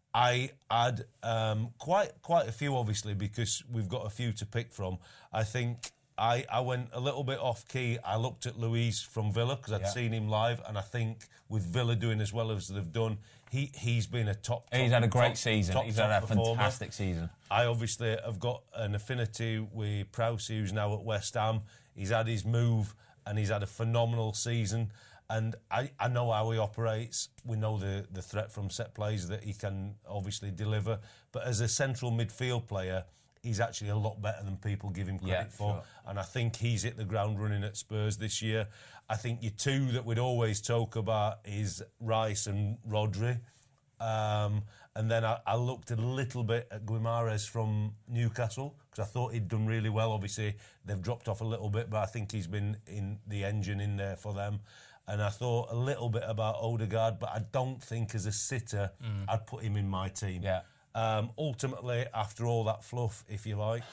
Speaker 3: I had um, quite quite a few, obviously, because we've got a few to pick from. I think I, I went a little bit off key. I looked at Luiz from Villa because I'd yeah. seen him live, and I think with Villa doing as well as they've done, he, he's been a top, top
Speaker 1: He's had a great
Speaker 3: top,
Speaker 1: season.
Speaker 3: Top,
Speaker 1: he's
Speaker 3: top
Speaker 1: had a
Speaker 3: performer.
Speaker 1: fantastic season.
Speaker 3: I obviously have got an affinity with Prowse, who's now at West Ham. He's had his move and he's had a phenomenal season. And I, I know how he operates. We know the, the threat from set plays that he can obviously deliver. But as a central midfield player, he's actually a lot better than people give him credit
Speaker 1: Yeah,
Speaker 3: for.
Speaker 1: sure.
Speaker 3: And I think he's hit the ground running at Spurs this year. I think your two that we'd always talk about is Rice and Rodri. Um, and then I, I looked a little bit at Guimarães from Newcastle because I thought he'd done really well. Obviously, they've dropped off a little bit, but I think he's been in the engine in there for them. And I thought a little bit about Odegaard, but I don't think as a sitter mm. I'd put him in my team.
Speaker 1: Yeah.
Speaker 3: Um, ultimately, after all that fluff, if you like,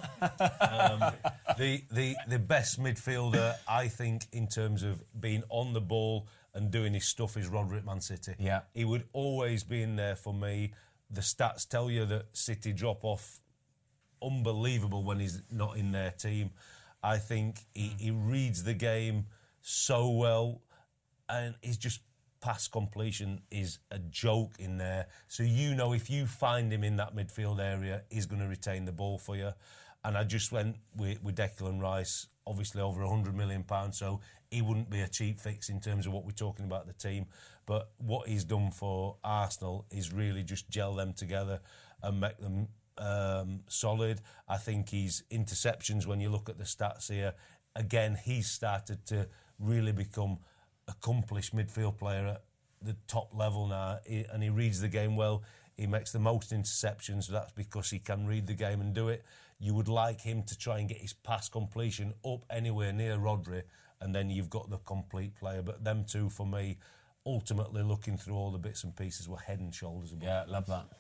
Speaker 3: um, the, the the best midfielder, I think, in terms of being on the ball and doing his stuff is Rodri at Man City.
Speaker 1: Yeah.
Speaker 3: He would always be in there for me. The stats tell you that City drop off unbelievable when he's not in their team. I think he, he reads the game so well, and he's just pass completion is a joke in there. So you know if you find him in that midfield area, he's going to retain the ball for you. And I just went with, with Declan Rice, obviously over one hundred million pounds, so he wouldn't be a cheap fix in terms of what we're talking about the team. But what he's done for Arsenal is really just gel them together and make them um, solid. I think his interceptions, when you look at the stats here, again, he's started to really become accomplished midfield player at the top level now, he, and he reads the game well. He makes the most interceptions. That's because he can read the game and do it. You would like him to try and get his pass completion up anywhere near Rodri, and then you've got the complete player. But them two, for me, ultimately looking through all the bits and pieces, were head and shoulders above.
Speaker 1: Yeah, love that.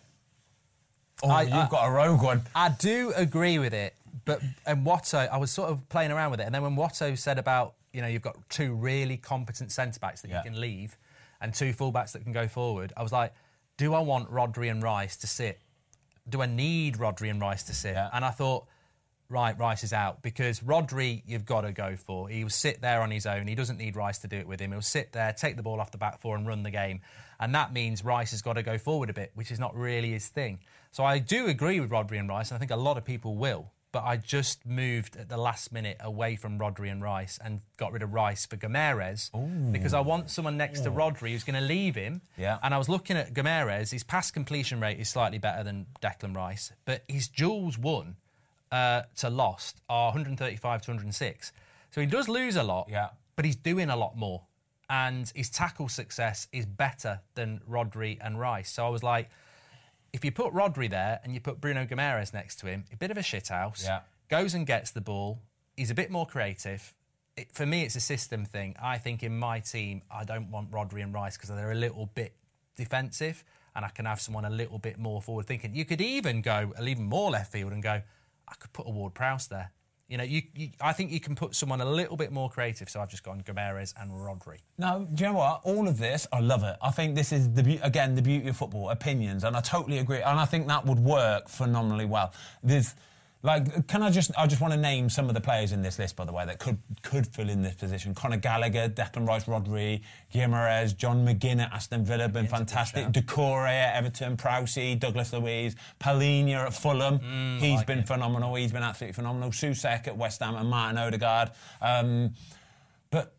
Speaker 1: Oh,
Speaker 2: I,
Speaker 1: you've
Speaker 2: I,
Speaker 1: got a rogue one.
Speaker 2: I do agree with it, but and Watto, I was sort of playing around with it, and then when Watto said about, you know, you've got two really competent centre-backs that
Speaker 1: yeah.
Speaker 2: you can leave and two full-backs that can go forward, I was like, do I want Rodri and Rice to sit? Do I need Rodri and Rice to sit?
Speaker 1: Yeah.
Speaker 2: And I thought, right, Rice is out, because Rodri you've got to go for. He will sit there on his own. He doesn't need Rice to do it with him. He'll sit there, take the ball off the back four and run the game. And that means Rice has got to go forward a bit, which is not really his thing. So I do agree with Rodri and Rice, and I think a lot of people will. But I just moved at the last minute away from Rodri and Rice and got rid of Rice for Guimarães because I want someone next Ooh. to Rodri who's going to leave him.
Speaker 1: Yeah.
Speaker 2: And I was looking at Guimarães. His pass completion rate is slightly better than Declan Rice, but his duels won uh, to lost are one thirty-five to one oh six. So he does lose a lot,
Speaker 1: yeah.
Speaker 2: but he's doing a lot more. And his tackle success is better than Rodri and Rice. So I was like, if you put Rodri there and you put Bruno Guimarães next to him, a bit of a shithouse,
Speaker 1: yeah.
Speaker 2: goes and gets the ball, he's a bit more creative. It, for me, it's a system thing. I think in my team, I don't want Rodri and Rice because they're a little bit defensive and I can have someone a little bit more forward thinking. You could even go a even more left field and go, I could put a Ward-Prowse there. You know, you, you, I think you can put someone a little bit more creative, so I've just gone Guimarães and Rodri.
Speaker 1: No, do you know what? All of this, I love it. I think this is, the be- again, the beauty of football, opinions, and I totally agree. And I think that would work phenomenally well. There's, like, can I just, I just want to name some of the players in this list, by the way, that could could fill in this position. Conor Gallagher, Declan Rice, Rodri, Guimarães, John McGinn at Aston Villa, been fantastic. Doucouré at Everton, Prowse, Douglas Luiz, Palhinha at Fulham. Mm, He's like been it. phenomenal. He's been absolutely phenomenal. Soucek at West Ham and Martin Odegaard. Um, but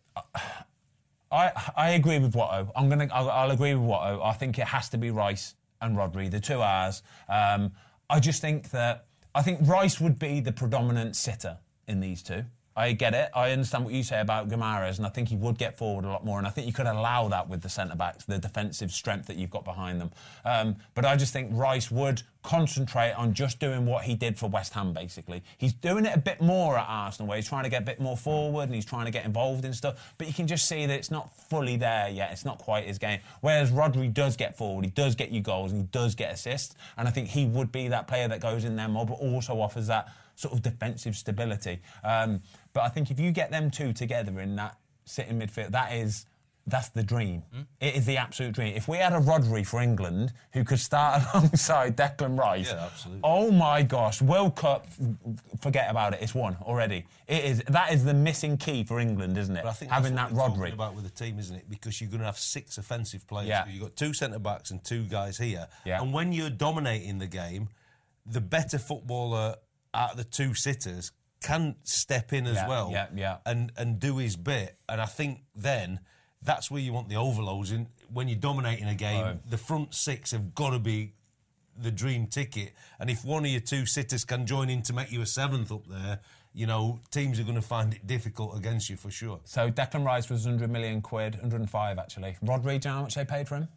Speaker 1: I I agree with Watto. I'm gonna I'll, I'll agree with Watto. I think it has to be Rice and Rodri, the two R's. Um, I just think that I think Rice would be the predominant sitter in these two. I get it. I understand what you say about Guimarães, and I think he would get forward a lot more, and I think you could allow that with the centre-backs, the defensive strength that you've got behind them. Um, but I just think Rice would concentrate on just doing what he did for West Ham, basically. He's doing it a bit more at Arsenal, where he's trying to get a bit more forward and he's trying to get involved in stuff, but you can just see that it's not fully there yet. It's not quite his game. Whereas Rodri does get forward, he does get you goals, and he does get assists, and I think he would be that player that goes in there more, but also offers that sort of defensive stability. Um, but I think if you get them two together in that sitting midfield, that is, that's the dream. Mm. It is the absolute dream. If we had a Rodri for England who could start alongside Declan Rice,
Speaker 3: yeah, absolutely.
Speaker 1: Oh my gosh, World Cup, forget about it. It's won already. It is that is the missing key for England, isn't it?
Speaker 3: But I think
Speaker 1: having
Speaker 3: that's
Speaker 1: that
Speaker 3: what we're
Speaker 1: Rodri
Speaker 3: talking about with the team, isn't it? Because you're going to have six offensive players.
Speaker 1: Yeah.
Speaker 3: You've got two centre backs and two guys here.
Speaker 1: Yeah.
Speaker 3: And when you're dominating the game, the better footballer out of the two sitters can step in as
Speaker 1: yeah,
Speaker 3: well
Speaker 1: yeah, yeah.
Speaker 3: and and do his bit. And I think then that's where you want the overloads. In when you're dominating a game,
Speaker 1: Right.
Speaker 3: the front six have got to be the dream ticket. And if one of your two sitters can join in to make you a seventh up there, you know, teams are going to find it difficult against you for sure.
Speaker 1: So Declan Rice was one hundred million quid, one hundred five actually. Rodri, do you know how much they paid for him?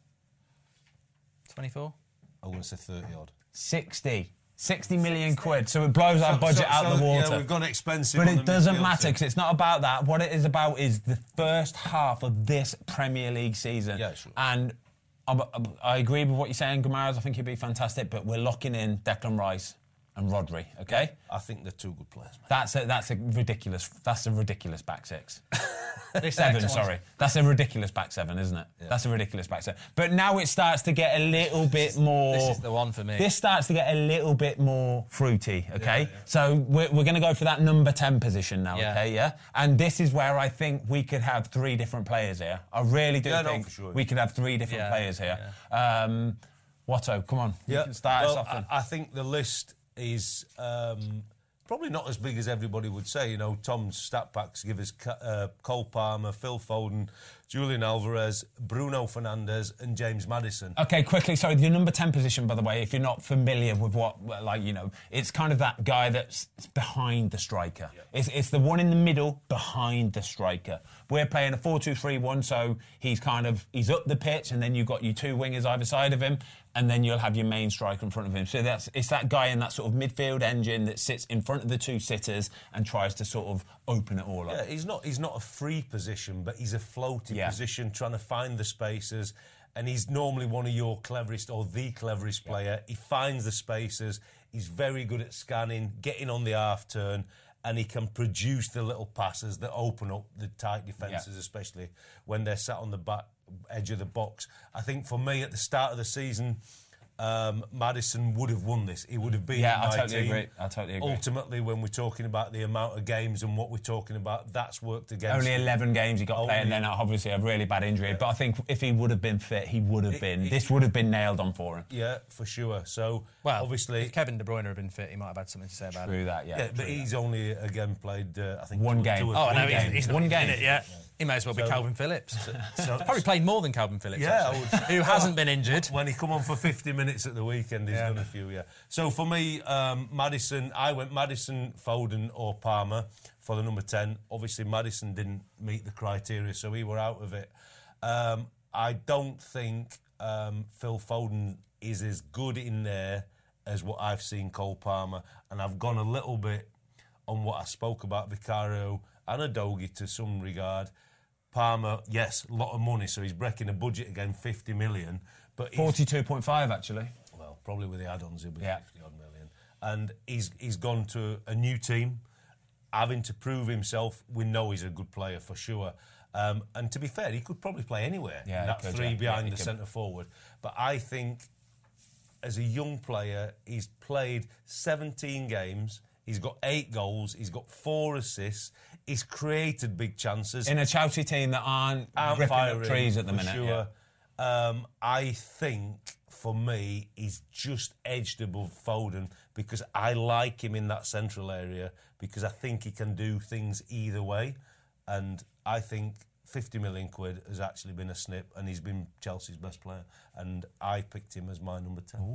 Speaker 2: twenty-four?
Speaker 3: I want to say thirty odd.
Speaker 1: sixty. sixty million quid. So it blows our
Speaker 3: So-
Speaker 1: budget
Speaker 3: so-
Speaker 1: out
Speaker 3: so,
Speaker 1: the water.
Speaker 3: Yeah, we've gone expensive.
Speaker 1: But
Speaker 3: on
Speaker 1: it
Speaker 3: the
Speaker 1: doesn't
Speaker 3: midfield
Speaker 1: matter
Speaker 3: team.
Speaker 1: because it's not about that. What it is about is the first half of this Premier League season.
Speaker 3: Yeah, sure.
Speaker 1: And I, I agree with what you're saying, Guimaraes. I think he'd be fantastic, but we're locking in Declan Rice and Rodri, okay?
Speaker 3: I think they're two good players, mate.
Speaker 1: That's a, that's a ridiculous, that's a ridiculous back six.
Speaker 2: This
Speaker 1: Seven,
Speaker 2: next one's-
Speaker 1: sorry. That's a ridiculous back seven, isn't it? That's a ridiculous back seven. But now it starts to get a little bit more...
Speaker 2: This is the one for me.
Speaker 1: This starts to get a little bit more fruity, okay?
Speaker 3: Yeah, yeah.
Speaker 1: So we're, we're going to go for that number ten position now,
Speaker 2: Yeah.
Speaker 1: okay, yeah? And this is where I think we could have three different players here. I really do
Speaker 3: Yeah, no,
Speaker 1: think
Speaker 3: for sure.
Speaker 1: we could have three different
Speaker 2: Yeah,
Speaker 1: players here. Um, Watto, come on. You can start
Speaker 3: well,
Speaker 1: us off then.
Speaker 3: I, I think the list is um, probably not as big as everybody would say. You know, Tom's stat packs give us Ca- uh, Cole Palmer, Phil Foden, Julian Alvarez, Bruno Fernandes, and James Maddison.
Speaker 1: Okay, quickly. Sorry, your number ten position, by the way, if you're not familiar with what, like, you know, it's kind of that guy that's behind the striker. It's, it's the one in the middle behind the striker. We're playing a four two three one, so he's kind of, he's up the pitch, and then you've got your two wingers either side of him, and then you'll have your main striker in front of him. So that's it's that guy in that sort of midfield engine that sits in front of the two sitters and tries to sort of open it all up.
Speaker 3: Yeah, he's not he's not a free position, but he's a floating
Speaker 1: Yeah.
Speaker 3: position, trying to find the spaces. And he's normally one of your cleverest or the cleverest player. He finds the spaces. He's very good at scanning, getting on the half turn, and he can produce the little passes that open up the tight defences,
Speaker 1: Yeah.
Speaker 3: especially when they're sat on the back edge of the box. I think for me, at the start of the season, um, Maddison would have won this. He would have been
Speaker 1: Yeah,
Speaker 3: in
Speaker 1: I
Speaker 3: my
Speaker 1: totally
Speaker 3: team.
Speaker 1: agree. I totally agree.
Speaker 3: Ultimately, when we're talking about the amount of games and what we're talking about, that's worked against
Speaker 1: Only
Speaker 3: him.
Speaker 1: eleven games he got to play, and
Speaker 3: Only-
Speaker 1: then obviously a really bad injury. But I think if he would have been fit, he would have
Speaker 3: It-
Speaker 1: been.
Speaker 3: it-
Speaker 1: this would have been nailed on for him.
Speaker 3: Yeah, for sure. So,
Speaker 2: Well,
Speaker 3: obviously...
Speaker 2: if Kevin De Bruyne had been fit, he might have had something to say about
Speaker 1: True
Speaker 2: it.
Speaker 1: that, yeah.
Speaker 3: yeah, but
Speaker 1: true
Speaker 3: he's only, again, played, uh, I think...
Speaker 1: One
Speaker 3: two,
Speaker 1: game.
Speaker 3: two or
Speaker 2: Oh,
Speaker 3: three
Speaker 2: no, he's,
Speaker 3: games.
Speaker 2: he's not
Speaker 1: One
Speaker 2: in
Speaker 1: game.
Speaker 2: it yet. He may as well be
Speaker 3: So-
Speaker 2: Calvin Phillips.
Speaker 3: So-
Speaker 2: Probably played more than Calvin Phillips,
Speaker 3: Yeah,
Speaker 2: actually,
Speaker 3: I would-
Speaker 2: who hasn't been injured.
Speaker 3: When he come on for fifty minutes at the weekend, he's
Speaker 2: Yeah.
Speaker 3: done a few, yeah. So for me, um, Maddison, I went Maddison, Foden or Palmer for the number ten. Obviously, Maddison didn't meet the criteria, so we were out of it. Um, I don't think um, Phil Foden is as good in there as what I've seen Cole Palmer, and I've gone a little bit on what I spoke about Vicario and Udogie to some regard. Palmer, yes, a lot of money, so he's breaking a budget again, fifty million. But he's-
Speaker 1: Forty-two point five actually.
Speaker 3: well, probably with the add-ons, he'll be
Speaker 1: Yeah.
Speaker 3: fifty odd million. And he's he's gone to a new team, having to prove himself. We know he's a good player for sure. Um, and to be fair, he could probably play anywhere.
Speaker 1: Yeah,
Speaker 3: in
Speaker 1: he
Speaker 3: that
Speaker 1: could,
Speaker 3: three
Speaker 1: yeah.
Speaker 3: behind
Speaker 1: Yeah, he
Speaker 3: the
Speaker 1: could.
Speaker 3: centre forward. But I think, as a young player, he's played seventeen games. He's got eight goals. He's got four assists. He's created big chances.
Speaker 1: In a Chelsea team that aren't
Speaker 3: and
Speaker 1: ripping
Speaker 3: firing,
Speaker 1: up trees at the
Speaker 3: for
Speaker 1: minute.
Speaker 3: Sure.
Speaker 1: Yeah.
Speaker 3: Um, I think for me, he's just edged above Foden because I like him in that central area because I think he can do things either way, and I think fifty million quid has actually been a snip, and he's been Chelsea's best player, and I picked him as my number ten.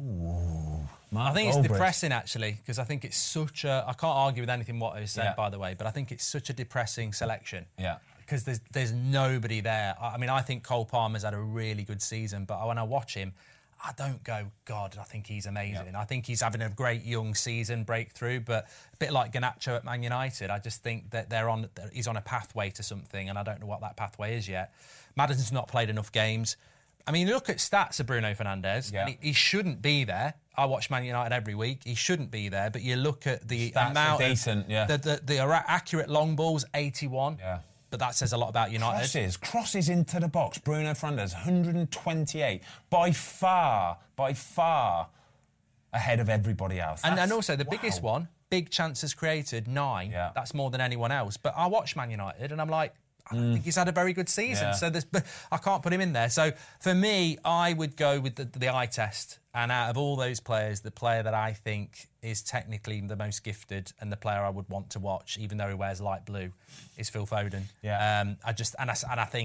Speaker 2: I think it's
Speaker 1: Goldbridge.
Speaker 2: depressing, actually, because I think it's such a... I can't argue with anything what has said,
Speaker 1: Yeah.
Speaker 2: by the way, but I think it's such a depressing selection.
Speaker 1: Yeah.
Speaker 2: Because there's, there's nobody there. I I mean, I think Cole Palmer's had a really good season, but when I watch him, I don't go, God, I think he's amazing. I think he's having a great young season breakthrough, but a bit like Garnacho at Man United, I just think that they're on. He's on a pathway to something, and I don't know what that pathway is yet. Maddison's not played enough games. I mean, look at stats of Bruno Fernandes.
Speaker 1: Yeah.
Speaker 2: And he, he shouldn't be there. I watch Man United every week. He shouldn't be there, but you look at the
Speaker 1: Stats are
Speaker 2: amount
Speaker 1: decent,
Speaker 2: of
Speaker 1: yeah.
Speaker 2: the, the, the accurate long balls, eighty-one.
Speaker 1: Yeah.
Speaker 2: But that says a lot about United.
Speaker 1: Crosses, crosses into the box. Bruno Fernandes, one hundred twenty-eight. By far, by far ahead of everybody else.
Speaker 2: And,
Speaker 1: That's-
Speaker 2: and also the
Speaker 1: wow.
Speaker 2: biggest one, big chances created, nine.
Speaker 1: Yeah.
Speaker 2: That's more than anyone else. But I watch Man United and I'm like, I don't think he's had a very good season.
Speaker 1: Yeah.
Speaker 2: So there's, but I can't put him in there. So for me, I would go with the, the eye test. And out of all those players, the player that I think is technically the most gifted and the player I would want to watch, even though he wears light blue, is Phil Foden.
Speaker 1: Yeah.
Speaker 2: Um, I just and I, and I think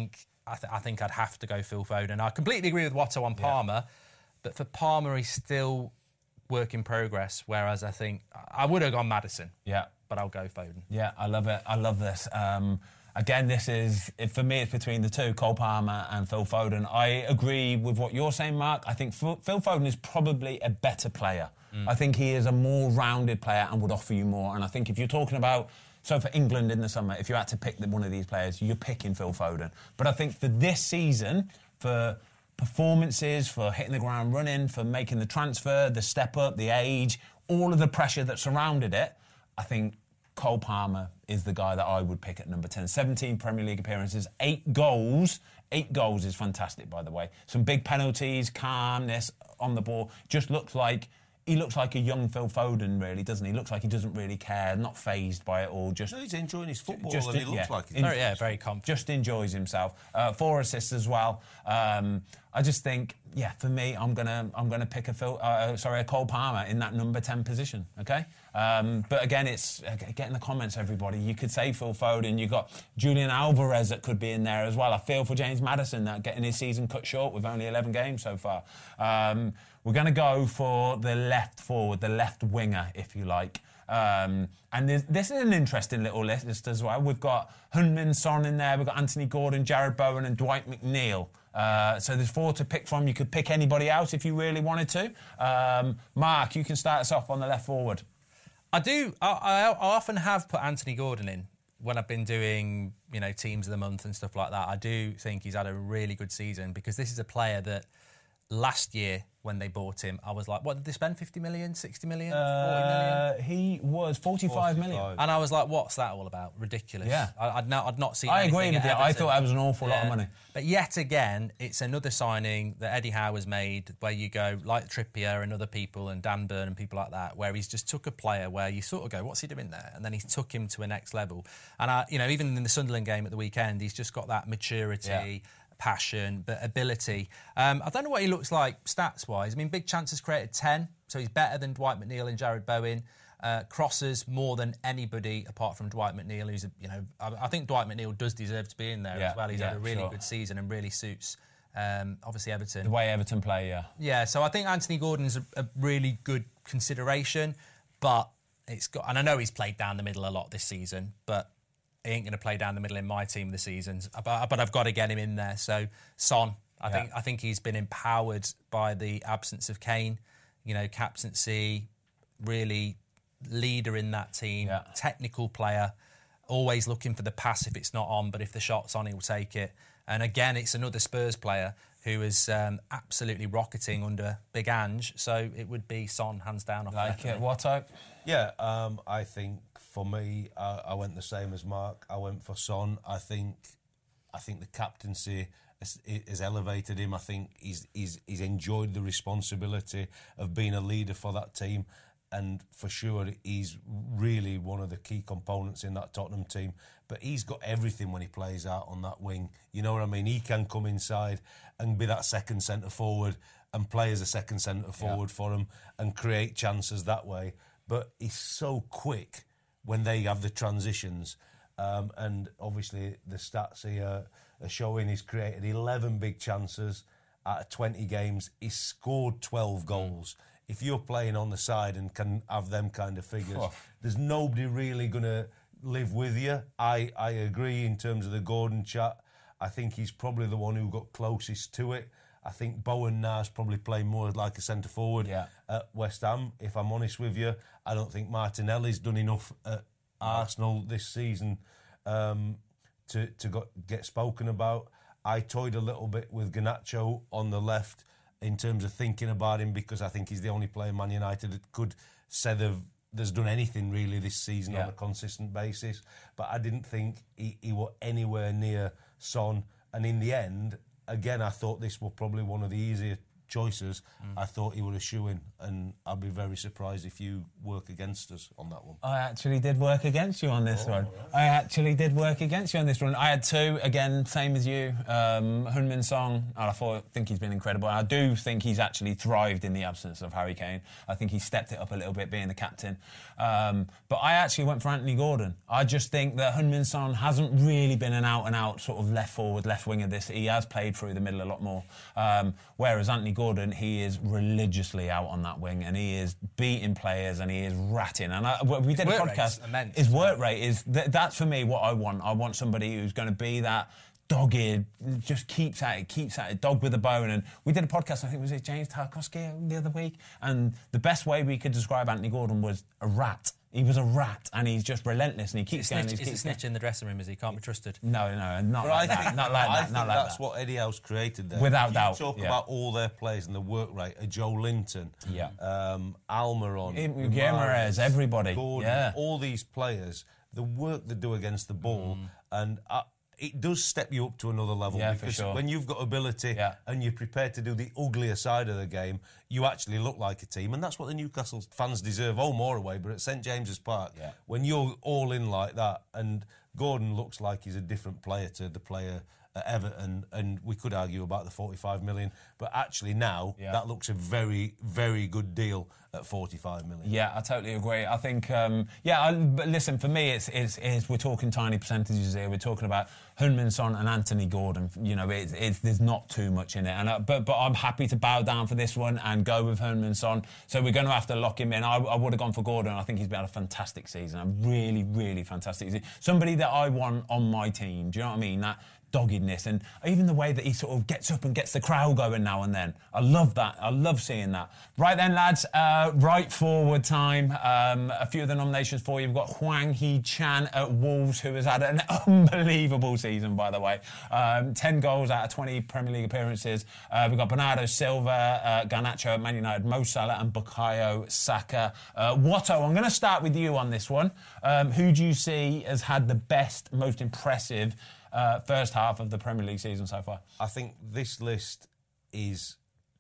Speaker 2: I, th- I think I'd have to go Phil Foden. I completely agree with Watto on Palmer, yeah. but for Palmer, he's still work in progress, whereas I think I would have gone Maddison.
Speaker 1: Yeah.
Speaker 2: But I'll go Foden.
Speaker 1: Yeah, I love it. I love this. Um, again, this is, for me, it's between the two, Cole Palmer and Phil Foden. I agree with what you're saying, Mark. I think Phil, Phil Foden is probably a better player. Mm. I think he is a more rounded player and would offer you more. And I think if you're talking about, so for England in the summer, if you had to pick one of these players, you're picking Phil Foden. But I think for this season, for performances, for hitting the ground running, for making the transfer, the step up, the age, all of the pressure that surrounded it, I think Cole Palmer is the guy that I would pick at number ten. seventeen Premier League appearances, eight goals. Eight goals is fantastic, by the way. Some big penalties, calmness on the ball. Just looks like... He looks like a young Phil Foden, really, doesn't he? Looks like he doesn't really care, not fazed by it all. Just
Speaker 3: no, he's enjoying his football,
Speaker 1: just,
Speaker 3: and he looks
Speaker 1: yeah,
Speaker 3: like he's...
Speaker 2: Very, yeah, very confident.
Speaker 1: Just enjoys himself. Uh, four assists as well. Um, I just think, yeah, for me, I'm gonna, I'm gonna pick a Phil, uh, sorry, a Cole Palmer in that number ten position. Okay, um, but again, it's uh, get in the comments, everybody. You could say Phil Foden. You got Julian Alvarez that could be in there as well. I feel for James Maddison that getting his season cut short with only eleven games so far. Um, We're going to go for the left forward, the left winger, if you like. Um, and this, this is an interesting little list as well. We've got Heung-min Son in there. We've got Anthony Gordon, Jared Bowen and Dwight McNeil. Uh, so there's four to pick from. You could pick anybody else if you really wanted to. Um, Mark, you can start us off on the left forward.
Speaker 2: I do. I, I, I often have put Anthony Gordon in when I've been doing, you know, teams of the month and stuff like that. I do think he's had a really good season because this is a player that last year, when they bought him, I was like, what, did they spend fifty million, sixty million,
Speaker 1: uh,
Speaker 2: forty million?
Speaker 1: He was forty-five,
Speaker 3: forty-five
Speaker 1: million.
Speaker 2: And I was like, what's that all about? Ridiculous.
Speaker 1: Yeah.
Speaker 2: I, I'd, not, I'd not seen
Speaker 1: I
Speaker 2: anything
Speaker 1: agree with
Speaker 2: at
Speaker 1: you. I
Speaker 2: Everton.
Speaker 1: thought that was an awful yeah. lot of money.
Speaker 2: But yet again, it's another signing that Eddie Howe has made where you go, like Trippier and other people and Dan Burn and people like that, where he's just took a player where you sort of go, what's he doing there? And then he's took him to a next level. And, I, you know, even in the Sunderland game at the weekend, he's just got that maturity, yeah. passion, but ability. Um, I don't know what he looks like stats-wise. I mean, big chances created ten, so he's better than Dwight McNeil and Jared Bowen. Uh, crosses more than anybody apart from Dwight McNeil, who's, a, you know, I, I think Dwight McNeil does deserve to be in there
Speaker 1: yeah,
Speaker 2: as well. He's
Speaker 1: yeah,
Speaker 2: had a really
Speaker 1: sure.
Speaker 2: good season and really suits, um, obviously, Everton.
Speaker 1: The way Everton play, yeah.
Speaker 2: Yeah, so I think Anthony Gordon's a, a really good consideration, but it's got, and I know he's played down the middle a lot this season, but he ain't going to play down the middle in my team this season. But, but I've got to get him in there. So Son, I yeah. think I think he's been empowered by the absence of Kane. You know, captaincy, really leader in that team, yeah. technical player, always looking for the pass if it's not on, but if the shot's on, he'll take it. And again, it's another Spurs player who is um, absolutely rocketing under Big Ange. So it would be Son, hands down. Off
Speaker 1: like it. What type?
Speaker 3: Yeah, um, I think for me, I, I went the same as Mark. I went for Son. I think, I think the captaincy has, has elevated him. I think he's he's he's enjoyed the responsibility of being a leader for that team. And for sure, he's really one of the key components in that Tottenham team. But he's got everything when he plays out on that wing. You know what I mean? He can come inside and be that second centre forward and play as a second centre forward yeah. for him and create chances that way. But he's so quick when they have the transitions. Um, and obviously, the stats here are showing he's created eleven big chances out of twenty games. He's scored twelve goals. If you're playing on the side and can have them kind of figures, oh. there's nobody really going to live with you. I, I agree in terms of the Gordon chat. I think he's probably the one who got closest to it. I think Bowen now's probably playing more like a centre forward yeah. at West Ham, if I'm honest with you. I don't think Martinelli's done enough at Arsenal this season um, to, to got, get spoken about. I toyed a little bit with Garnacho on the left in terms of thinking about him because I think he's the only player Man United that could say they've there's done anything really this season yeah. on a consistent basis. But I didn't think he, he was anywhere near Son. And in the end, again, I thought this was probably one of the easier choices, mm. I thought he would have shoe in, and I'd be very surprised if you work against us on that one.
Speaker 1: I actually did work against you on this oh, one. Right. I actually did work against you on this one. I had two, again, same as you. Um, Heung-min Son, I thought, think he's been incredible. I do think he's actually thrived in the absence of Harry Kane. I think he stepped it up a little bit, being the captain. Um, but I actually went for Anthony Gordon. I just think that Heung-min Son hasn't really been an out-and-out sort of left forward, left winger. This he has played through the middle a lot more. Um, whereas Anthony Gordon, he is religiously out on that wing, and he is beating players, and he is ratting. And I, we did
Speaker 2: his
Speaker 1: a podcast.
Speaker 2: Immense,
Speaker 1: his work rate is th- that's for me what I want. I want somebody who's going to be that dogged, just keeps at it, keeps at it, dog with a bone. And we did a podcast, I think, was it James Tarkowski the other week? And the best way we could describe Anthony Gordon was a rat. He was a rat, and he's just relentless, and he keeps going.
Speaker 2: He's a snitch in the dressing room, is he? Can't be trusted.
Speaker 1: No, no, not like that. Not like
Speaker 3: I
Speaker 1: that.
Speaker 3: think
Speaker 1: Not like
Speaker 3: that's
Speaker 1: that.
Speaker 3: what Eddie Howe's created there.
Speaker 1: Without
Speaker 3: you
Speaker 1: doubt.
Speaker 3: Talk
Speaker 1: yeah.
Speaker 3: about all their players and the work rate. A Joe Linton,
Speaker 1: yeah,
Speaker 3: um, Almiron,
Speaker 1: Guimaraes, everybody,
Speaker 3: Gordon,
Speaker 1: yeah,
Speaker 3: all these players. The work they do against the ball, mm. and. Uh, It does step you up to another level,
Speaker 1: yeah,
Speaker 3: because
Speaker 1: sure.
Speaker 3: when you've got ability
Speaker 1: yeah.
Speaker 3: and you're prepared to do the uglier side of the game, you actually look like a team, and that's what the Newcastle fans deserve. Oh, more away, but at St James's Park,
Speaker 1: yeah.
Speaker 3: when you're all in like that, and Gordon looks like he's a different player to the player at Everton, and we could argue about the forty-five million, but actually now
Speaker 1: yeah.
Speaker 3: that looks a very, very good deal at forty-five million.
Speaker 1: Yeah, I totally agree. I think, um, yeah, I, but listen, for me, it's, it's, it's we're talking tiny percentages here. We're talking about Heung-min Son and Anthony Gordon. You know, it's, it's, there's not too much in it. And I, but but I'm happy to bow down for this one and go with Heung-min Son. So we're going to have to lock him in. I, I would have gone for Gordon. I think he's been a fantastic season. A really, really fantastic season. Somebody that I want on my team. Do you know what I mean? That doggedness, and even the way that he sort of gets up and gets the crowd going now and then. I love that. I love seeing that. Right then, lads, uh, right forward time. Um, a few of the nominations for you. We've got Hwang Hee-chan at Wolves, who has had an unbelievable season, by the way. Um, ten goals out of twenty Premier League appearances. Uh, we've got Bernardo Silva, uh, Garnacho at Man United, Mo Salah and Bukayo Saka. Uh, Watto, I'm going to start with you on this one. Um, who do you see has had the best, most impressive Uh, first half of the Premier League season so far?
Speaker 3: I think this list is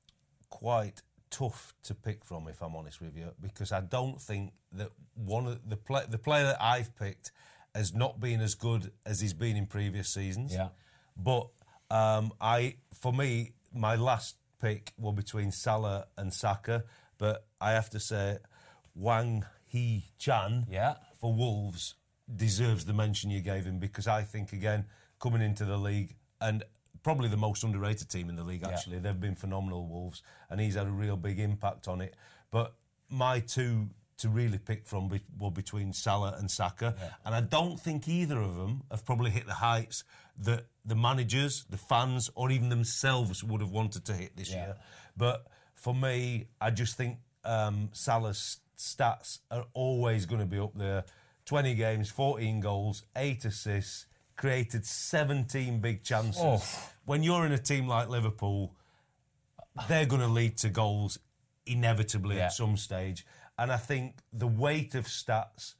Speaker 3: quite tough to pick from, if I'm honest with you, because I don't think that one of the play, the player that I've picked has not been as good as he's been in previous seasons.
Speaker 1: Yeah.
Speaker 3: But um, I, for me, my last pick were between Salah and Saka, but I have to say, Hwang Hee-chan
Speaker 1: yeah.
Speaker 3: for Wolves deserves the mention you gave him, because I think, again, coming into the league, and probably the most underrated team in the league, actually. Yeah. They've been phenomenal, Wolves, and he's had a real big impact on it. But my two to really pick from be- were between Salah and Saka, yeah. and I don't think either of them have probably hit the heights that the managers, the fans, or even themselves would have wanted to hit this yeah. year. But for me, I just think um, Salah's stats are always going to be up there. twenty games, fourteen goals, eight assists, created seventeen big chances. Oh. When you're in a team like Liverpool, they're going to lead to goals inevitably yeah. at some stage. And I think the weight of stats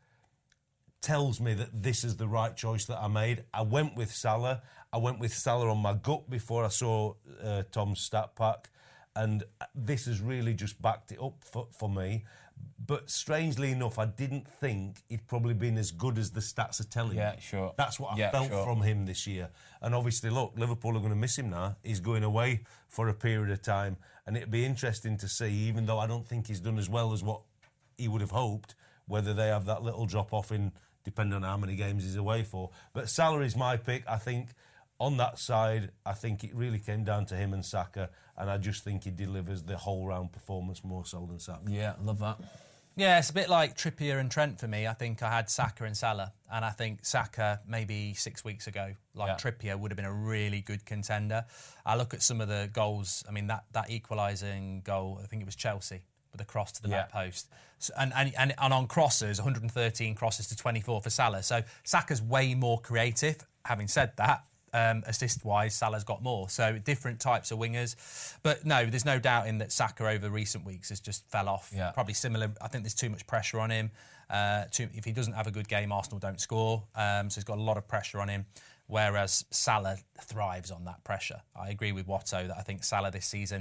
Speaker 3: tells me that this is the right choice that I made. I went with Salah. I went with Salah on my gut before I saw uh, Tom's stat pack. And this has really just backed it up for, for me. But strangely enough, I didn't think he'd probably been as good as the stats are telling
Speaker 1: yeah,
Speaker 3: me.
Speaker 1: Sure.
Speaker 3: That's what I
Speaker 1: yeah,
Speaker 3: felt
Speaker 1: sure.
Speaker 3: from him this year. And obviously, look, Liverpool are going to miss him now. He's going away for a period of time. And it'd be interesting to see, even though I don't think he's done as well as what he would have hoped, whether they have that little drop-off in, depending on how many games he's away for. But Salah is my pick. I think on that side, I think it really came down to him and Saka. And I just think he delivers the whole-round performance more so than Saka.
Speaker 1: Yeah, love that.
Speaker 2: Yeah, it's a bit like Trippier and Trent for me. I think I had Saka and Salah, and I think Saka maybe six weeks ago, like yeah. Trippier, would have been a really good contender. I look at some of the goals. I mean, that, that equalising goal, I think it was Chelsea, with a cross to the yeah. back post. So, and, and, and, and on crosses, one hundred thirteen crosses to twenty-four for Salah. So Saka's way more creative. Having said that, Um, assist-wise, Salah's got more. So different types of wingers. But no, there's no doubt in that Saka over recent weeks has just fell off.
Speaker 1: Yeah.
Speaker 2: Probably similar. I think there's too much pressure on him. Uh, too, if he doesn't have a good game, Arsenal don't score. Um, so he's got a lot of pressure on him. Whereas Salah thrives on that pressure. I agree with Watto that I think Salah this season,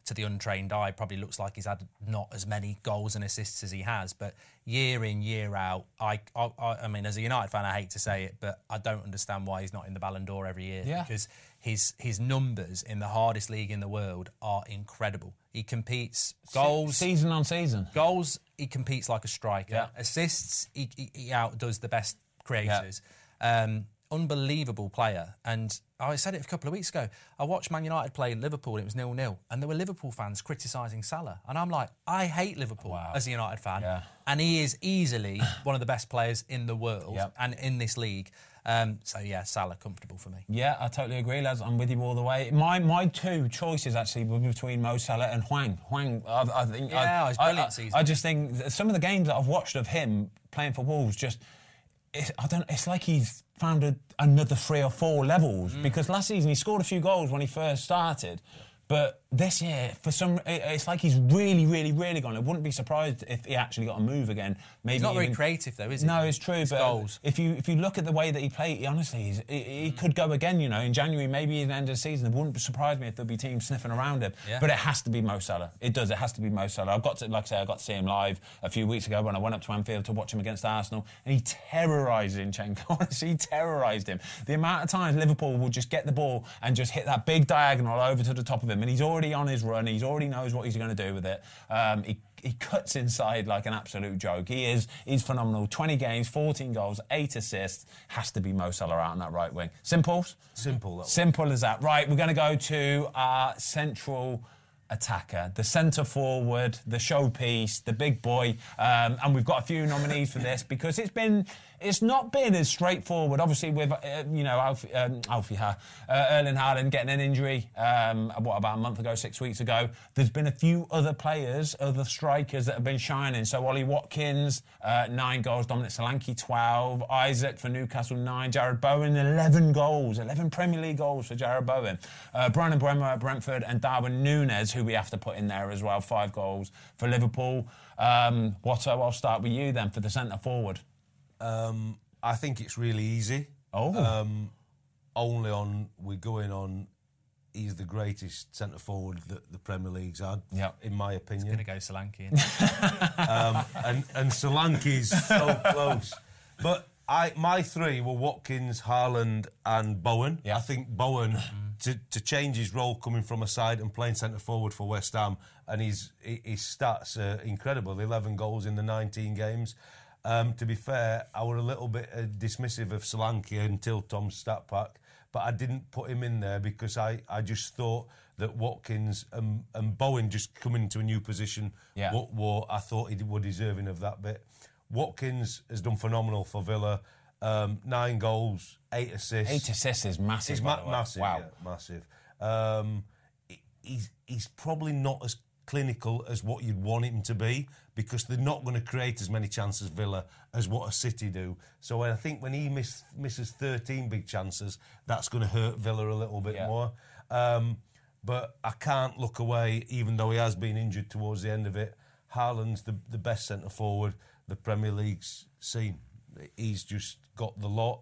Speaker 2: to the untrained eye, probably looks like he's had not as many goals and assists as he has. But year in, year out, I, I, I mean, as a United fan, I hate to say it, but I don't understand why he's not in the Ballon d'Or every year.
Speaker 1: Yeah.
Speaker 2: Because his his numbers in the hardest league in the world are incredible. He competes goals,
Speaker 1: season on season.
Speaker 2: Goals, he competes like a striker.
Speaker 1: Yeah.
Speaker 2: Assists, he, he, he outdoes the best creators. Yeah. Um, unbelievable player. And I said it a couple of weeks ago. I watched Man United play Liverpool and it was nil nil. And there were Liverpool fans criticising Salah. And I'm like, I hate Liverpool wow. as a United fan.
Speaker 1: Yeah.
Speaker 2: And he is easily one of the best players in the world
Speaker 1: yep.
Speaker 2: and in this league. Um, so, yeah, Salah, comfortable for me.
Speaker 1: Yeah, I totally agree, lads. I'm with you all the way. My my two choices, actually, were between Mo Salah and Hwang. Hwang, I, I think...
Speaker 2: Yeah,
Speaker 1: I,
Speaker 2: it's brilliant
Speaker 1: I,
Speaker 2: season.
Speaker 1: I just think that some of the games that I've watched of him playing for Wolves just... It's, I don't. It's like he's found a, another three or four levels, mm. because last season he scored a few goals when he first started. But this year, for some, it's like he's really, really, really gone. I wouldn't be surprised if he actually got a move again. Maybe
Speaker 2: he's not
Speaker 1: even,
Speaker 2: very creative, though, is he?
Speaker 1: No, it's true.
Speaker 2: It's
Speaker 1: but
Speaker 2: goals.
Speaker 1: if you if you look at the way that he played, he, honestly, he's, he, he mm. could go again. You know, in January, maybe at the end of the season, it wouldn't surprise me if there'd be teams sniffing around him.
Speaker 2: Yeah.
Speaker 1: But it has to be Mo Salah. It does. It has to be Mo Salah. I've got to, like I say, I got to see him live a few weeks ago when I went up to Anfield to watch him against Arsenal, and he terrorised Zinchenko. Honestly, he terrorised him. The amount of times Liverpool will just get the ball and just hit that big diagonal over to the top of him, and he's already on his run. He already knows what he's going to do with it. Um, he, he cuts inside like an absolute joke. He is he's phenomenal. twenty games, fourteen goals, eight assists. Has to be Mo Salah out on that right wing. Simple?
Speaker 3: Simple.
Speaker 1: Simple as that. Right, we're going to go to our central attacker, the centre forward, the showpiece, the big boy. Um, and we've got a few nominees for this because it's been... It's not been as straightforward, obviously, with, uh, you know, Alfie, um, Alfie uh, Erling Haaland getting an injury, um, what, about a month ago, six weeks ago. There's been a few other players, other strikers that have been shining. So Ollie Watkins, uh, nine goals, Dominic Solanke, twelve, Isaac for Newcastle, nine, Jared Bowen, eleven goals, eleven Premier League goals for Jared Bowen. Uh, Brandon Bremer at Brentford and Darwin Núñez, who we have to put in there as well, five goals for Liverpool. Um, Watto, I'll start with you then for the centre forward.
Speaker 3: Um, I think it's really easy.
Speaker 1: Oh.
Speaker 3: Um, only on, we're going on, he's the greatest centre forward that the Premier League's had,
Speaker 1: yep.
Speaker 3: in my opinion.
Speaker 2: It's going to go Solanke.
Speaker 3: um, and, and Solanke's so close. But I, my three were Watkins, Haaland and Bowen.
Speaker 1: Yep.
Speaker 3: I think Bowen, mm. to, to change his role coming from a side and playing centre forward for West Ham, and his, his stats are incredible, eleven goals in the nineteen games. Um, to be fair, I were a little bit uh, dismissive of Solanke until Tom's stat pack, but I didn't put him in there because I, I just thought that Watkins and, and Bowen just coming into a new position,
Speaker 1: yeah.
Speaker 3: what, what I thought he were deserving of that bit. Watkins has done phenomenal for Villa, um, nine goals, eight assists.
Speaker 1: Eight assists is massive.
Speaker 3: He's ma- massive,
Speaker 1: wow,
Speaker 3: yeah, massive. Um, he's he's probably not as clinical as what you'd want him to be because they're not going to create as many chances, Villa, as what a City do. So I think when he miss, misses thirteen big chances, that's going to hurt Villa a little bit
Speaker 1: yeah.
Speaker 3: more. Um, but I can't look away, even though he has been injured towards the end of it. Haaland's the, the best centre-forward the Premier League's seen. He's just got the lot.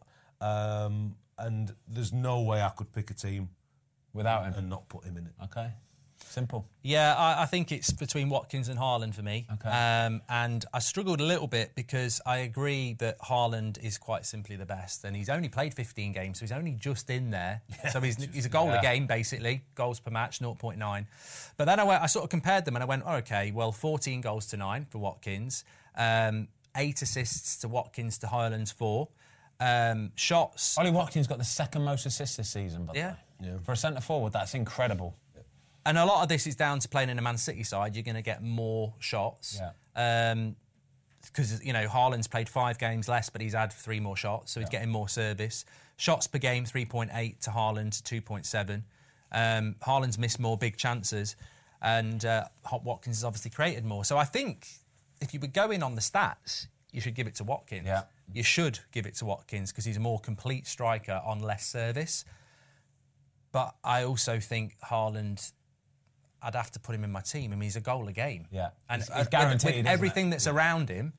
Speaker 3: Um, and there's no way I could pick a team
Speaker 1: without him
Speaker 3: and not put him in it.
Speaker 1: Okay. Simple.
Speaker 2: Yeah, I, I think it's between Watkins and Haaland for me.
Speaker 1: Okay.
Speaker 2: Um, and I struggled a little bit because I agree that Haaland is quite simply the best. And he's only played fifteen games, so he's only just in there. Yeah, so he's, he's a goal yeah. a game, basically. Goals per match, zero point nine. But then I, went, I sort of compared them and I went, oh, OK, well, fourteen goals to nine for Watkins. Um, eight assists to Watkins to Haaland's four. Um, shots...
Speaker 1: Ollie Watkins got the second most assists this season, by the
Speaker 2: yeah.
Speaker 1: way.
Speaker 3: Yeah.
Speaker 1: For a centre-forward, that's incredible.
Speaker 2: And a lot of this is down to playing in a Man City side. You're going to get more shots.
Speaker 1: Yeah.
Speaker 2: Um, because, you know, Haaland's played five games less, but he's had three more shots, so he's yeah. getting more service. Shots per game, three point eight to Haaland, two point seven. Um, Haaland's missed more big chances, and uh, Watkins has obviously created more. So I think if you were going on the stats, you should give it to Watkins.
Speaker 1: Yeah.
Speaker 2: You should give it to Watkins because he's a more complete striker on less service. But I also think Haaland... I'd have to put him in my team. I mean, he's a goal a game.
Speaker 1: Yeah,
Speaker 2: and
Speaker 1: it's, it's guaranteed.
Speaker 2: With everything
Speaker 1: it?
Speaker 2: that's
Speaker 1: yeah.
Speaker 2: around him,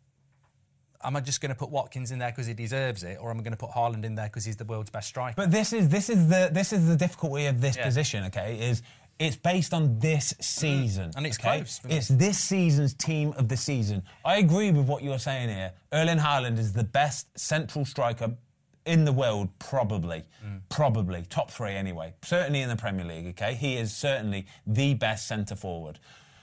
Speaker 2: am I just going to put Watkins in there because he deserves it, or am I going to put Haaland in there because he's the world's best striker?
Speaker 1: But this is this is the this is the difficulty of this
Speaker 2: yeah.
Speaker 1: position. Okay, is It's based on this season.
Speaker 2: Mm. And it's
Speaker 1: okay?
Speaker 2: close.
Speaker 1: It's this season's team of the season. I agree with what you're saying here. Erling Haaland is the best central striker in the world, probably. Mm. Probably. Top three anyway. Certainly in the Premier League, OK? He is certainly the best centre-forward.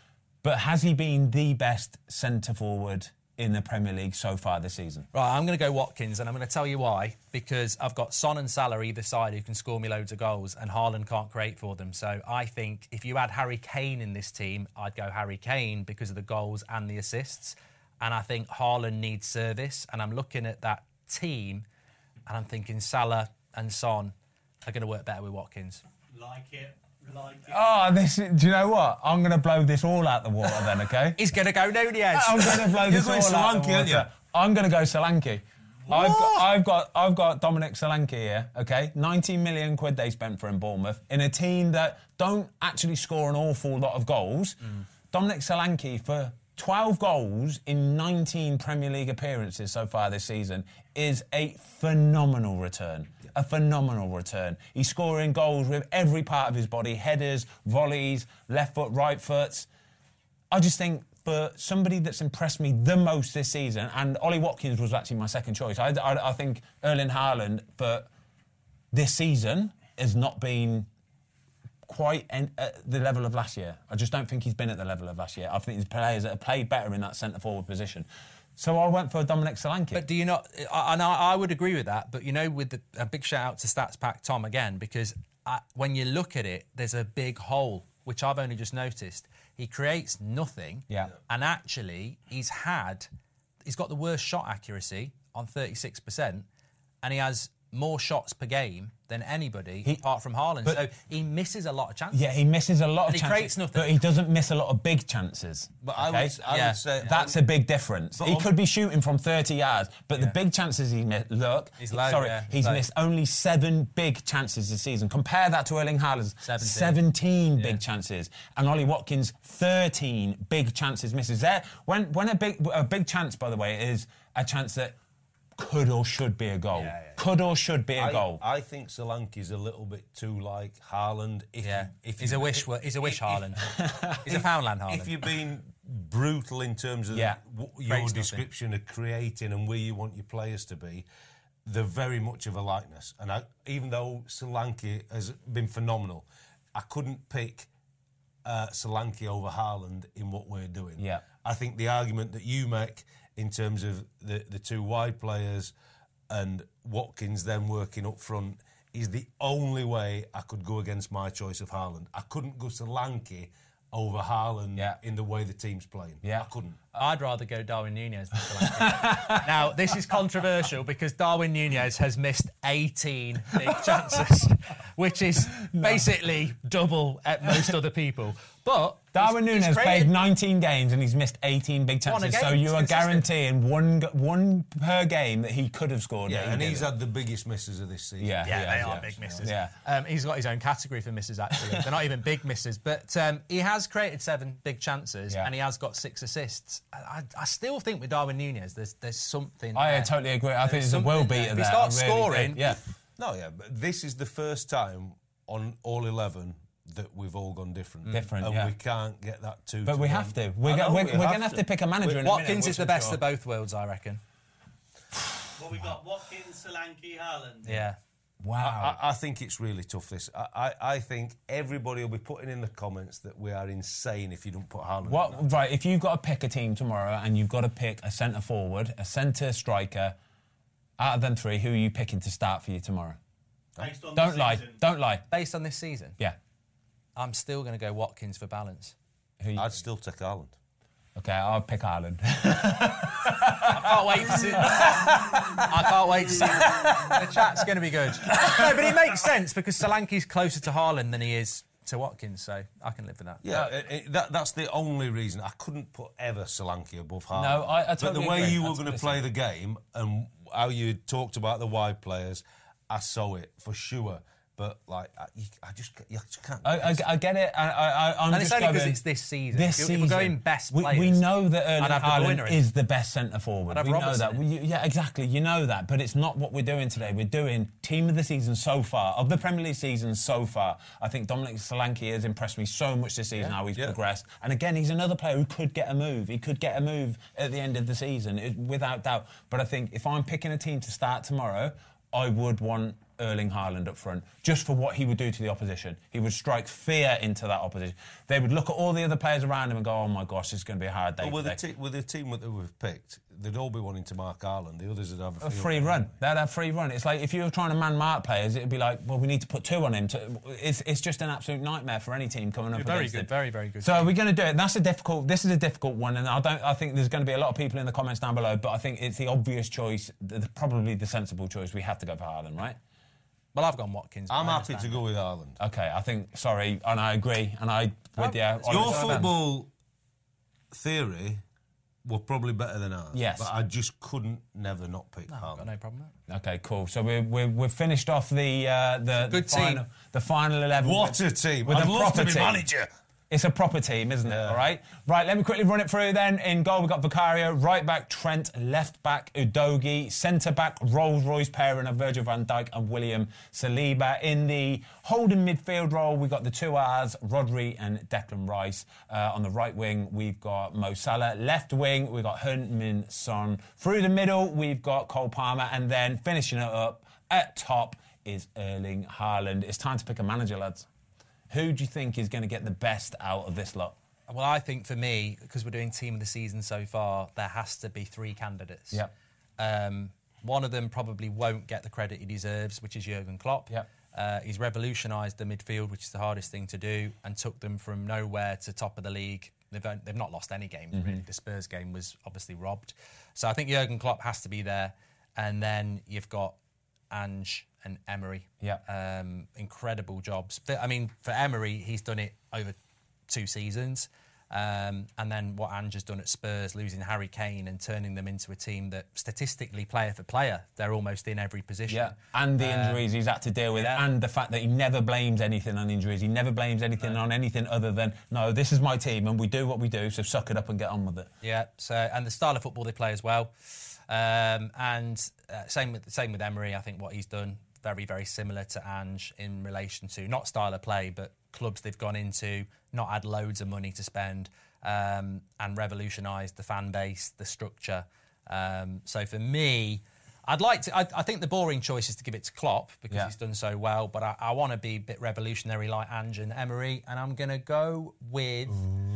Speaker 1: But has he been the best centre-forward in the Premier League so far this season?
Speaker 2: Right, I'm going to go Watkins, and I'm going to tell you why. Because I've got Son and Salah either side who can score me loads of goals, and Haaland can't create for them. So I think if you had Harry Kane in this team, I'd go Harry Kane because of the goals and the assists. And I think Haaland needs service. And I'm looking at that team, and I'm thinking Salah and Son are going to work better with Watkins.
Speaker 4: Like it. Like it.
Speaker 1: Oh, this is, do you know what? I'm going to blow this all out the water then, OK?
Speaker 2: He's going to go Nunez.
Speaker 1: I'm going to blow this
Speaker 3: You're
Speaker 1: all
Speaker 3: going
Speaker 1: out the
Speaker 3: Solanke, aren't you?
Speaker 1: water. I'm going to go Solanke. I've got, I've got I've got Dominic Solanke here, OK? nineteen million quid they spent for in Bournemouth in a team that don't actually score an awful lot of goals. Mm. Dominic Solanke for twelve goals in nineteen Premier League appearances so far this season is a phenomenal return. A phenomenal return. He's scoring goals with every part of his body, headers, volleys, left foot, right foot. I just think for somebody that's impressed me the most this season, and Ollie Watkins was actually my second choice, I, I, I think Erling Haaland for this season has not been quite en- at the level of last year. I just don't think he's been at the level of last year. I think there's players that have played better in that centre-forward position. So I went for Dominic Solanke.
Speaker 2: But do you not... I, and I, I would agree with that, but, you know, with the, a big shout-out to Stats Pack Tom again, because I, when you look at it, there's a big hole, which I've only just noticed. He creates nothing,
Speaker 1: yeah.
Speaker 2: and actually he's had... He's got the worst shot accuracy on thirty-six percent, and he has more shots per game than anybody he, apart from Haaland.
Speaker 1: But,
Speaker 2: so he misses a lot of chances.
Speaker 1: Yeah, he misses a lot
Speaker 2: and
Speaker 1: of
Speaker 2: he
Speaker 1: chances.
Speaker 2: Creates nothing.
Speaker 1: But he doesn't miss a lot of big chances.
Speaker 3: But
Speaker 1: okay?
Speaker 3: I would, I
Speaker 2: yeah.
Speaker 3: would say...
Speaker 1: That's
Speaker 3: I would,
Speaker 1: a big difference. He
Speaker 3: on,
Speaker 1: could be shooting from thirty yards, but
Speaker 2: yeah.
Speaker 1: the big chances he missed... Look,
Speaker 2: he's low,
Speaker 1: sorry,
Speaker 2: yeah,
Speaker 1: he's
Speaker 2: low.
Speaker 1: missed only seven big chances this season. Compare that to Erling Haaland's
Speaker 2: seventeen,
Speaker 1: seventeen
Speaker 2: yeah.
Speaker 1: big chances, and Ollie Watkins' thirteen big chances misses. There, when when a big a big chance, by the way, is a chance that could or should be a goal.
Speaker 3: Yeah, yeah.
Speaker 1: Could or should be a
Speaker 3: I,
Speaker 1: goal.
Speaker 3: I think Solanke's a little bit too like Haaland. If
Speaker 2: Yeah,
Speaker 3: you, if
Speaker 2: he's
Speaker 3: you,
Speaker 2: a wish.
Speaker 3: If,
Speaker 2: He's a wish
Speaker 3: if,
Speaker 2: Haaland. He's a Foundland Haaland.
Speaker 3: If you're being brutal in terms of
Speaker 1: Yeah.
Speaker 3: w- your
Speaker 2: Creates nothing.
Speaker 3: description of creating and where you want your players to be, they're very much of a likeness. And I, even though Solanke has been phenomenal, I couldn't pick uh, Solanke over Haaland in what we're doing.
Speaker 1: Yeah.
Speaker 3: I think the argument that you make in terms of the, the two wide players and Watkins then working up front is the only way I could go against my choice of Haaland. I couldn't go Solanke over Haaland
Speaker 1: Yeah.
Speaker 3: in the way the team's playing.
Speaker 1: Yeah.
Speaker 3: I couldn't.
Speaker 2: I'd rather go Darwin Nunez than Solanke. Now, this is controversial because Darwin Nunez has missed eighteen big chances, which is basically double at most other people. But
Speaker 1: Darwin
Speaker 2: he's- he's
Speaker 1: Nunez
Speaker 2: created-
Speaker 1: played nineteen games and he's missed eighteen big
Speaker 2: One a
Speaker 1: chances.
Speaker 2: game,
Speaker 1: So you
Speaker 2: it's
Speaker 1: are
Speaker 2: consistent.
Speaker 1: guaranteeing one g- one per game that he could have scored.
Speaker 3: Yeah,
Speaker 1: that he
Speaker 3: and he's
Speaker 1: didn't.
Speaker 3: had the biggest misses of this season.
Speaker 1: Yeah,
Speaker 2: Yeah,
Speaker 1: he
Speaker 2: they
Speaker 1: has,
Speaker 2: are
Speaker 1: yeah.
Speaker 2: big misses.
Speaker 1: Yeah.
Speaker 2: Um, he's got his own category for misses, actually. They're not even big misses. But um, he has created seven big chances
Speaker 1: Yeah.
Speaker 2: and he has got six assists. I, I, I still think with Darwin Nunez, there's there's something
Speaker 1: I
Speaker 2: there.
Speaker 1: totally agree. I think
Speaker 2: There's
Speaker 1: there's a world
Speaker 2: something
Speaker 1: beater
Speaker 2: there.
Speaker 1: there.
Speaker 2: If he starts
Speaker 1: I really
Speaker 2: scoring-
Speaker 1: do. Yeah.
Speaker 3: No, yeah, but this is the first time on all eleven that we've all gone different.
Speaker 1: Different,
Speaker 3: and
Speaker 1: yeah.
Speaker 3: we can't get that two.
Speaker 1: But
Speaker 3: to
Speaker 1: we
Speaker 3: one.
Speaker 1: have to. We're,
Speaker 3: I
Speaker 1: go-
Speaker 3: know,
Speaker 1: we're,
Speaker 3: we
Speaker 1: we're going to have to pick a manager in a minute.
Speaker 2: Watkins is the
Speaker 1: which I'm
Speaker 2: best
Speaker 1: sure.
Speaker 2: of both worlds, I reckon.
Speaker 4: Well, we got Watkins, Solanke, Haaland.
Speaker 2: Yeah.
Speaker 1: Wow.
Speaker 3: I, I think it's really tough. This, I, I, I think everybody will be putting in the comments that we are insane if you don't put Haaland. in that.
Speaker 1: What, right, if you've got to pick a team tomorrow and you've got to pick a centre forward, a centre striker, out of them three, who are you picking to start for you tomorrow?
Speaker 4: Based on
Speaker 1: Don't
Speaker 4: the
Speaker 1: lie.
Speaker 4: season.
Speaker 1: Don't lie.
Speaker 2: Based on this season,
Speaker 1: Yeah.
Speaker 2: I'm still going to go Watkins for balance.
Speaker 1: Who you,
Speaker 3: I'd still take Haaland.
Speaker 1: okay, I'll pick Ireland.
Speaker 2: I can't wait to see. I can't wait to see. The chat's going to be good. No, but it makes sense because Solanke's closer to Haaland than he is to Watkins, so I can live with that.
Speaker 3: Yeah, it, it, that, that's the only reason. I couldn't put ever Solanke above Haaland.
Speaker 1: No, I- I
Speaker 3: But
Speaker 1: totally
Speaker 3: the way
Speaker 1: agree.
Speaker 3: you were
Speaker 1: That's
Speaker 3: going to
Speaker 1: listen.
Speaker 3: play the game and how you talked about the wide players, I saw it for sure. But like, I, you, I just, you just can't.
Speaker 1: I, I, I get it. I, I, I'm
Speaker 2: And it's
Speaker 1: just
Speaker 2: only because
Speaker 1: going-
Speaker 2: it's this season.
Speaker 1: This
Speaker 2: if,
Speaker 1: season,
Speaker 2: if we're going best
Speaker 1: we,
Speaker 2: players,
Speaker 1: we know that Erling
Speaker 2: I'd have De Bruyne
Speaker 1: Haaland
Speaker 2: in.
Speaker 1: is the best centre forward.
Speaker 2: I'd have
Speaker 1: We know
Speaker 2: Robertson
Speaker 1: that.
Speaker 2: in.
Speaker 1: We, yeah, exactly. You know that, but it's not what we're doing today. We're doing team of the season so far, of the Premier League season so far. I think Dominic Solanke has impressed me so much this season. How he's
Speaker 3: yeah.
Speaker 1: progressed, and again, he's another player who could get a move. He could get a move at the end of the season, it, without doubt. But I think if I'm picking a team to start tomorrow, I would want Erling Haaland up front, just for what he would do to the opposition. He would strike fear into that opposition. They would look at all the other players around him and go, oh my gosh, this is going to be a hard day
Speaker 3: Well, with, the
Speaker 1: today.
Speaker 3: te- with the team that we've picked, they'd all be wanting to mark Haaland. The others would have a,
Speaker 1: A
Speaker 3: field
Speaker 1: free
Speaker 3: day.
Speaker 1: run. They'd have free run. It's like if you were trying to man mark players, it'd be like, well, we need to put two on him. To, it's, it's just an absolute nightmare for any team coming up
Speaker 2: Very
Speaker 1: against
Speaker 2: good,
Speaker 1: him.
Speaker 2: very, very good.
Speaker 1: So we're going to do it. And that's a difficult. This is a difficult one, and I don't. I think there's going to be a lot of people in the comments down below. But I think it's the obvious choice, the, the- probably the sensible choice. We have to go for Haaland, right?
Speaker 2: Well, I've gone Watkins.
Speaker 3: I'm
Speaker 2: I
Speaker 3: happy to
Speaker 2: understand.
Speaker 3: go with Haaland.
Speaker 1: Okay, I think. Sorry, and I agree, and I with you.
Speaker 2: it's
Speaker 3: Your
Speaker 2: Oliver.
Speaker 3: football theory were probably better than ours.
Speaker 1: Yes.
Speaker 3: But I just couldn't never not pick
Speaker 2: I've
Speaker 3: Haaland.
Speaker 2: got no problem with that.
Speaker 1: Okay, cool. So we're, we're, we've finished off the uh, the,
Speaker 2: good
Speaker 1: the final
Speaker 2: team.
Speaker 1: the final eleven.
Speaker 3: What
Speaker 1: with-
Speaker 3: a team.
Speaker 1: with
Speaker 3: I'd
Speaker 1: a
Speaker 3: love to
Speaker 1: proper
Speaker 3: be
Speaker 1: team.
Speaker 3: manager.
Speaker 1: It's a proper team, isn't it? All right. Right, let me quickly run it through then. In goal, we've got Vicario, right back, Trent, left back, Udogie, centre back, Rolls Royce pairing of Virgil van Dijk and William Saliba. In the holding midfield role, we've got the two R's, Rodri and Declan Rice. Uh, on the right wing, we've got Mo Salah. Left wing, we've got Heung-min Son. Through the middle, we've got Cole Palmer. And then finishing it up at top is Erling Haaland. It's time to pick a manager, lads. Who do you think is going to get the best out of this lot?
Speaker 2: Well, I think for me, because we're doing team of the season so far, there has to be three candidates.
Speaker 1: Yep.
Speaker 2: Um, one of them probably won't get the credit he deserves, which is Jurgen Klopp.
Speaker 1: Yep.
Speaker 2: Uh, he's revolutionised the midfield, which is the hardest thing to do, and took them from nowhere to top of the league. They've, on- they've not lost any games, really. The Spurs game was obviously robbed. So I think Jurgen Klopp has to be there. And then you've got Ange and Emery.
Speaker 1: Yeah.
Speaker 2: Um, incredible jobs. But, I mean, for Emery, he's done it over two seasons. Um, and then what Ange has done at Spurs, losing Harry Kane and turning them into a team that statistically, player for player, they're almost in every position.
Speaker 1: Yeah, and the injuries he's had to deal with,
Speaker 2: yeah.
Speaker 1: and the fact that he never blames anything on injuries. He never blames anything on anything other than, no, this is my team and we do what we do, so suck it up and get on with it.
Speaker 2: Yeah. So and the style of football they play as well. Um, and uh, same with same with Emery. I think what he's done very very similar to Ange in relation to not style of play, but clubs they've gone into, not had loads of money to spend, um, and revolutionised the fan base, the structure. Um, so for me, I'd like to. I, I think the boring choice is to give it to Klopp because
Speaker 1: Yeah.
Speaker 2: he's done so well. But I, I want to be a bit revolutionary like Ange and Emery, and I'm going to go with.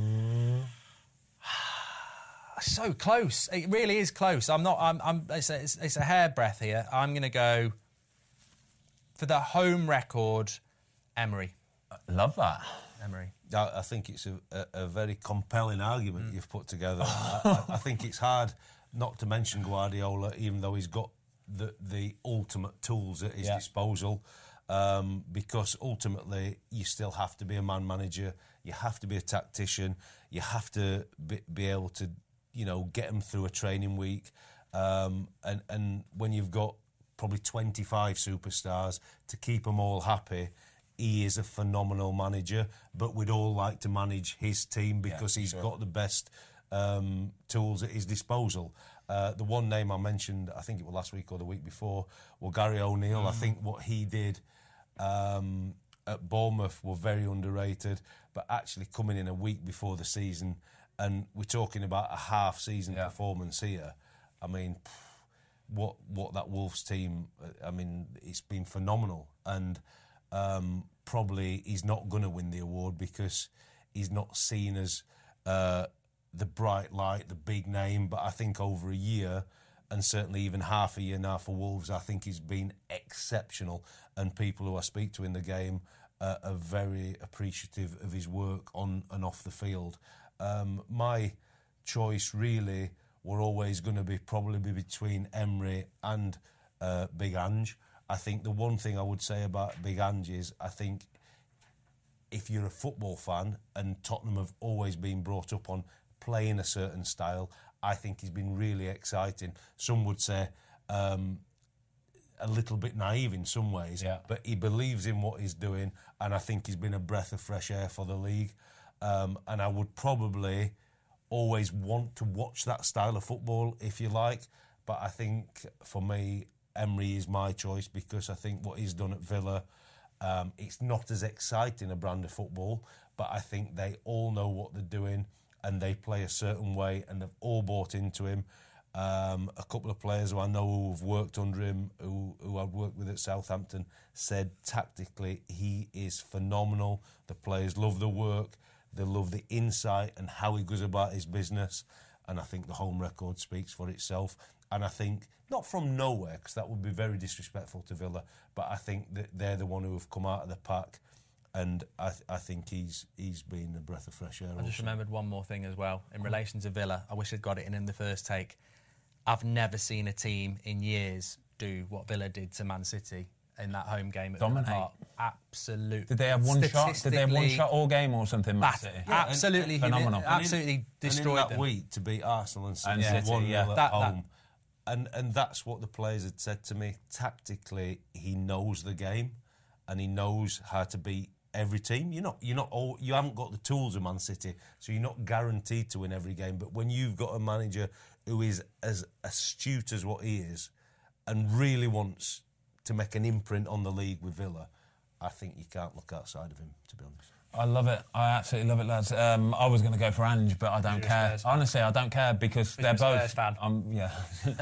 Speaker 2: So close. It really is close. I'm not. I'm. I'm it's, a, it's, it's a hairbreadth here. I'm going to go for the home record. Emery.
Speaker 1: Love that.
Speaker 2: Emery.
Speaker 3: I, I think it's a, a, a very compelling argument
Speaker 1: Mm.
Speaker 3: you've put together. I, I, I think it's hard not to mention Guardiola, even though he's got the the ultimate tools at his
Speaker 1: Yeah.
Speaker 3: disposal. Um, because ultimately, you still have to be a man manager. You have to be a tactician. You have to be, be able to, you know, get them through a training week. Um, and and when you've got probably twenty-five superstars to keep them all happy. He is a phenomenal manager, but we'd all like to manage his team because
Speaker 1: Yeah,
Speaker 3: he's
Speaker 1: sure.
Speaker 3: got the best um, tools at his disposal. Uh, the one name I mentioned, I think it was last week or the week before, was Gary O'Neill.
Speaker 1: Mm.
Speaker 3: I think what he did um, at Bournemouth were very underrated, but actually coming in a week before the season, and we're talking about a half-season
Speaker 1: Yeah.
Speaker 3: performance here. I mean, pff, what what that Wolves team, uh, I mean, it's been phenomenal. And um, probably he's not going to win the award because he's not seen as uh, the bright light, the big name. But I think over a year, and certainly even half a year now for Wolves, I think he's been exceptional. And people who I speak to in the game uh, are very appreciative of his work on and off the field. Um, my choice really were always going to be probably be between Emery and uh, Big Ange. I think the one thing I would say about Big Ange is I think if you're a football fan, and Tottenham have always been brought up on playing a certain style, I think he's been really exciting. Some would say um, a little bit naive in some ways,
Speaker 1: Yeah.
Speaker 3: but he believes in what he's doing, and I think he's been a breath of fresh air for the league. Um, and I would probably always want to watch that style of football, if you like. But I think, for me, Emery is my choice because I think what he's done at Villa, um, it's not as exciting a brand of football, but I think they all know what they're doing and they play a certain way and they've all bought into him. Um, a couple of players who I know who've worked under him, who, who I've worked with at Southampton, said tactically he is phenomenal. The players love the work, they love the insight and how he goes about his business, and I think the home record speaks for itself. And I think, not from nowhere, because that would be very disrespectful to Villa, but I think that they're the one who have come out of the pack, and I, th- I think he's he's been a breath of fresh air.
Speaker 2: I just
Speaker 3: also.
Speaker 2: remembered one more thing as well in relation to Villa. I wish I'd got it in in the first take. I've never seen a team in years do what Villa did to Man City in that home game at
Speaker 1: Dominate.
Speaker 2: Villa Park. Absolutely.
Speaker 1: Did they have one shot? Did they have one shot all game or something? Man
Speaker 2: That-
Speaker 1: City?
Speaker 2: Yeah, absolutely
Speaker 1: phenomenal.
Speaker 2: Absolutely
Speaker 3: and in
Speaker 2: destroyed
Speaker 3: that
Speaker 2: them.
Speaker 3: week to beat Arsenal and City,
Speaker 1: And City,
Speaker 3: one
Speaker 1: yeah.
Speaker 3: nil at
Speaker 2: That- that-
Speaker 3: home, and and that's what the players had said to me. Tactically, he knows the game, and he knows how to beat every team. You're not you're not all, you haven't got the tools of Man City, so you're not guaranteed to win every game. But when you've got a manager who is as astute as what he is, and really wants to make an imprint on the league with Villa, I think you can't look outside of him, to be honest.
Speaker 1: I love it. I absolutely love it, lads. Um, I was going to go for Ange, but I don't
Speaker 2: You're a
Speaker 1: care.
Speaker 2: Spurs fan.
Speaker 1: Honestly, I don't care because
Speaker 2: You're a
Speaker 1: they're both.
Speaker 2: Spurs fan.
Speaker 1: Um, yeah.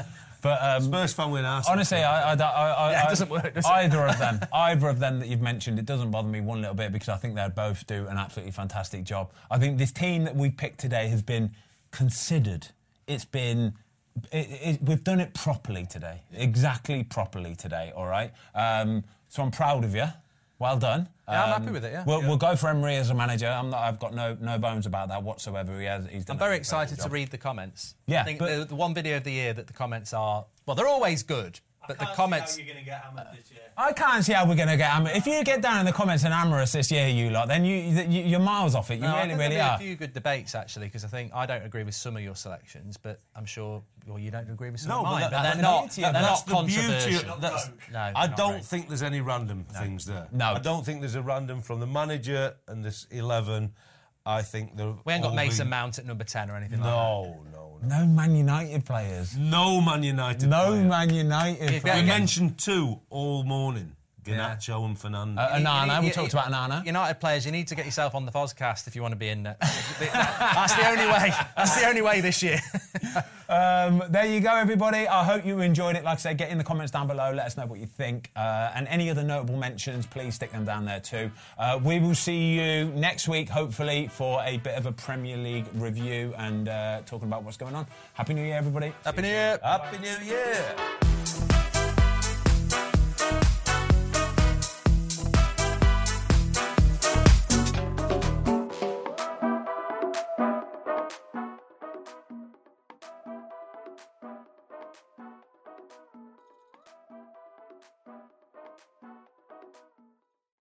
Speaker 1: But um,
Speaker 3: Spurs fan win Arsenal.
Speaker 1: honestly, I, I, I, I,
Speaker 2: Yeah, it
Speaker 1: I-
Speaker 2: doesn't work, does it?
Speaker 1: either of them, either of them that you've mentioned, it doesn't bother me one little bit because I think they both do an absolutely fantastic job. I think this team that we picked today has been considered. It's been. It, it, we've done it properly today, exactly properly today. All right. Um, so I'm proud of you. Well done.
Speaker 2: Yeah, I'm
Speaker 1: Um,
Speaker 2: happy with it, yeah.
Speaker 1: We'll,
Speaker 2: Yeah.
Speaker 1: we'll go for Emery as a manager. I'm not, I've got no no bones about that whatsoever. He has. He's done
Speaker 2: I'm
Speaker 1: a
Speaker 2: very
Speaker 1: very
Speaker 2: excited
Speaker 1: good
Speaker 2: to
Speaker 1: job.
Speaker 2: read the comments.
Speaker 1: Yeah,
Speaker 2: I think
Speaker 1: but-
Speaker 2: the, the one video of the year that the comments are, well, they're always good, but the
Speaker 4: Can't
Speaker 2: comments...
Speaker 4: see how you're going to get hammered this year.
Speaker 1: I can't see how we're going to get hammered. If you get down in the comments and hammer us this year, you lot, then you, you you're miles off it. You
Speaker 2: No, I
Speaker 1: really,
Speaker 2: think
Speaker 1: really
Speaker 2: there'll
Speaker 1: are.
Speaker 2: be a few good debates, actually, because I think I don't agree with some of your selections, but I'm sure well, you don't agree with some
Speaker 3: No,
Speaker 2: of
Speaker 3: but
Speaker 2: mine.
Speaker 3: that-
Speaker 2: But
Speaker 3: that's
Speaker 2: they're
Speaker 3: the
Speaker 2: not,
Speaker 1: beauty
Speaker 2: they're
Speaker 1: of
Speaker 2: not
Speaker 1: that's
Speaker 3: the beauty
Speaker 2: controversial.
Speaker 3: of- that's-
Speaker 2: No,
Speaker 3: I
Speaker 2: not
Speaker 3: don't
Speaker 2: great.
Speaker 3: think there's any random things there.
Speaker 1: No.
Speaker 3: I don't think there's a random from the manager and this eleven. I think they're
Speaker 2: We ain't got
Speaker 3: all
Speaker 2: Mason
Speaker 3: been-
Speaker 2: Mount at number ten or anything like that.
Speaker 3: No, no, no.
Speaker 1: No Man United players.
Speaker 3: No Man United.
Speaker 1: No
Speaker 3: player.
Speaker 1: Man United
Speaker 2: Yeah,
Speaker 3: We
Speaker 1: players.
Speaker 2: yeah.
Speaker 3: mentioned two all morning. Garnacho and Fernando.
Speaker 1: Uh,
Speaker 2: You-
Speaker 1: Onana,
Speaker 2: you-
Speaker 1: we
Speaker 2: you-
Speaker 1: talked
Speaker 2: you-
Speaker 1: about Onana.
Speaker 2: United players, you need to get yourself on the Fozcast if you want to be in there. That's the only way. That's the only way this year.
Speaker 1: Um, there you go, everybody. I hope you enjoyed it. Like I said, get in the comments down below. Let us know what you think. Uh, and any other notable mentions, please stick them down there too. Uh, we will see you next week, hopefully, for a bit of a Premier League review and uh, talking about what's going on. Happy New Year, everybody.
Speaker 2: Happy New Year.
Speaker 3: Happy New Year.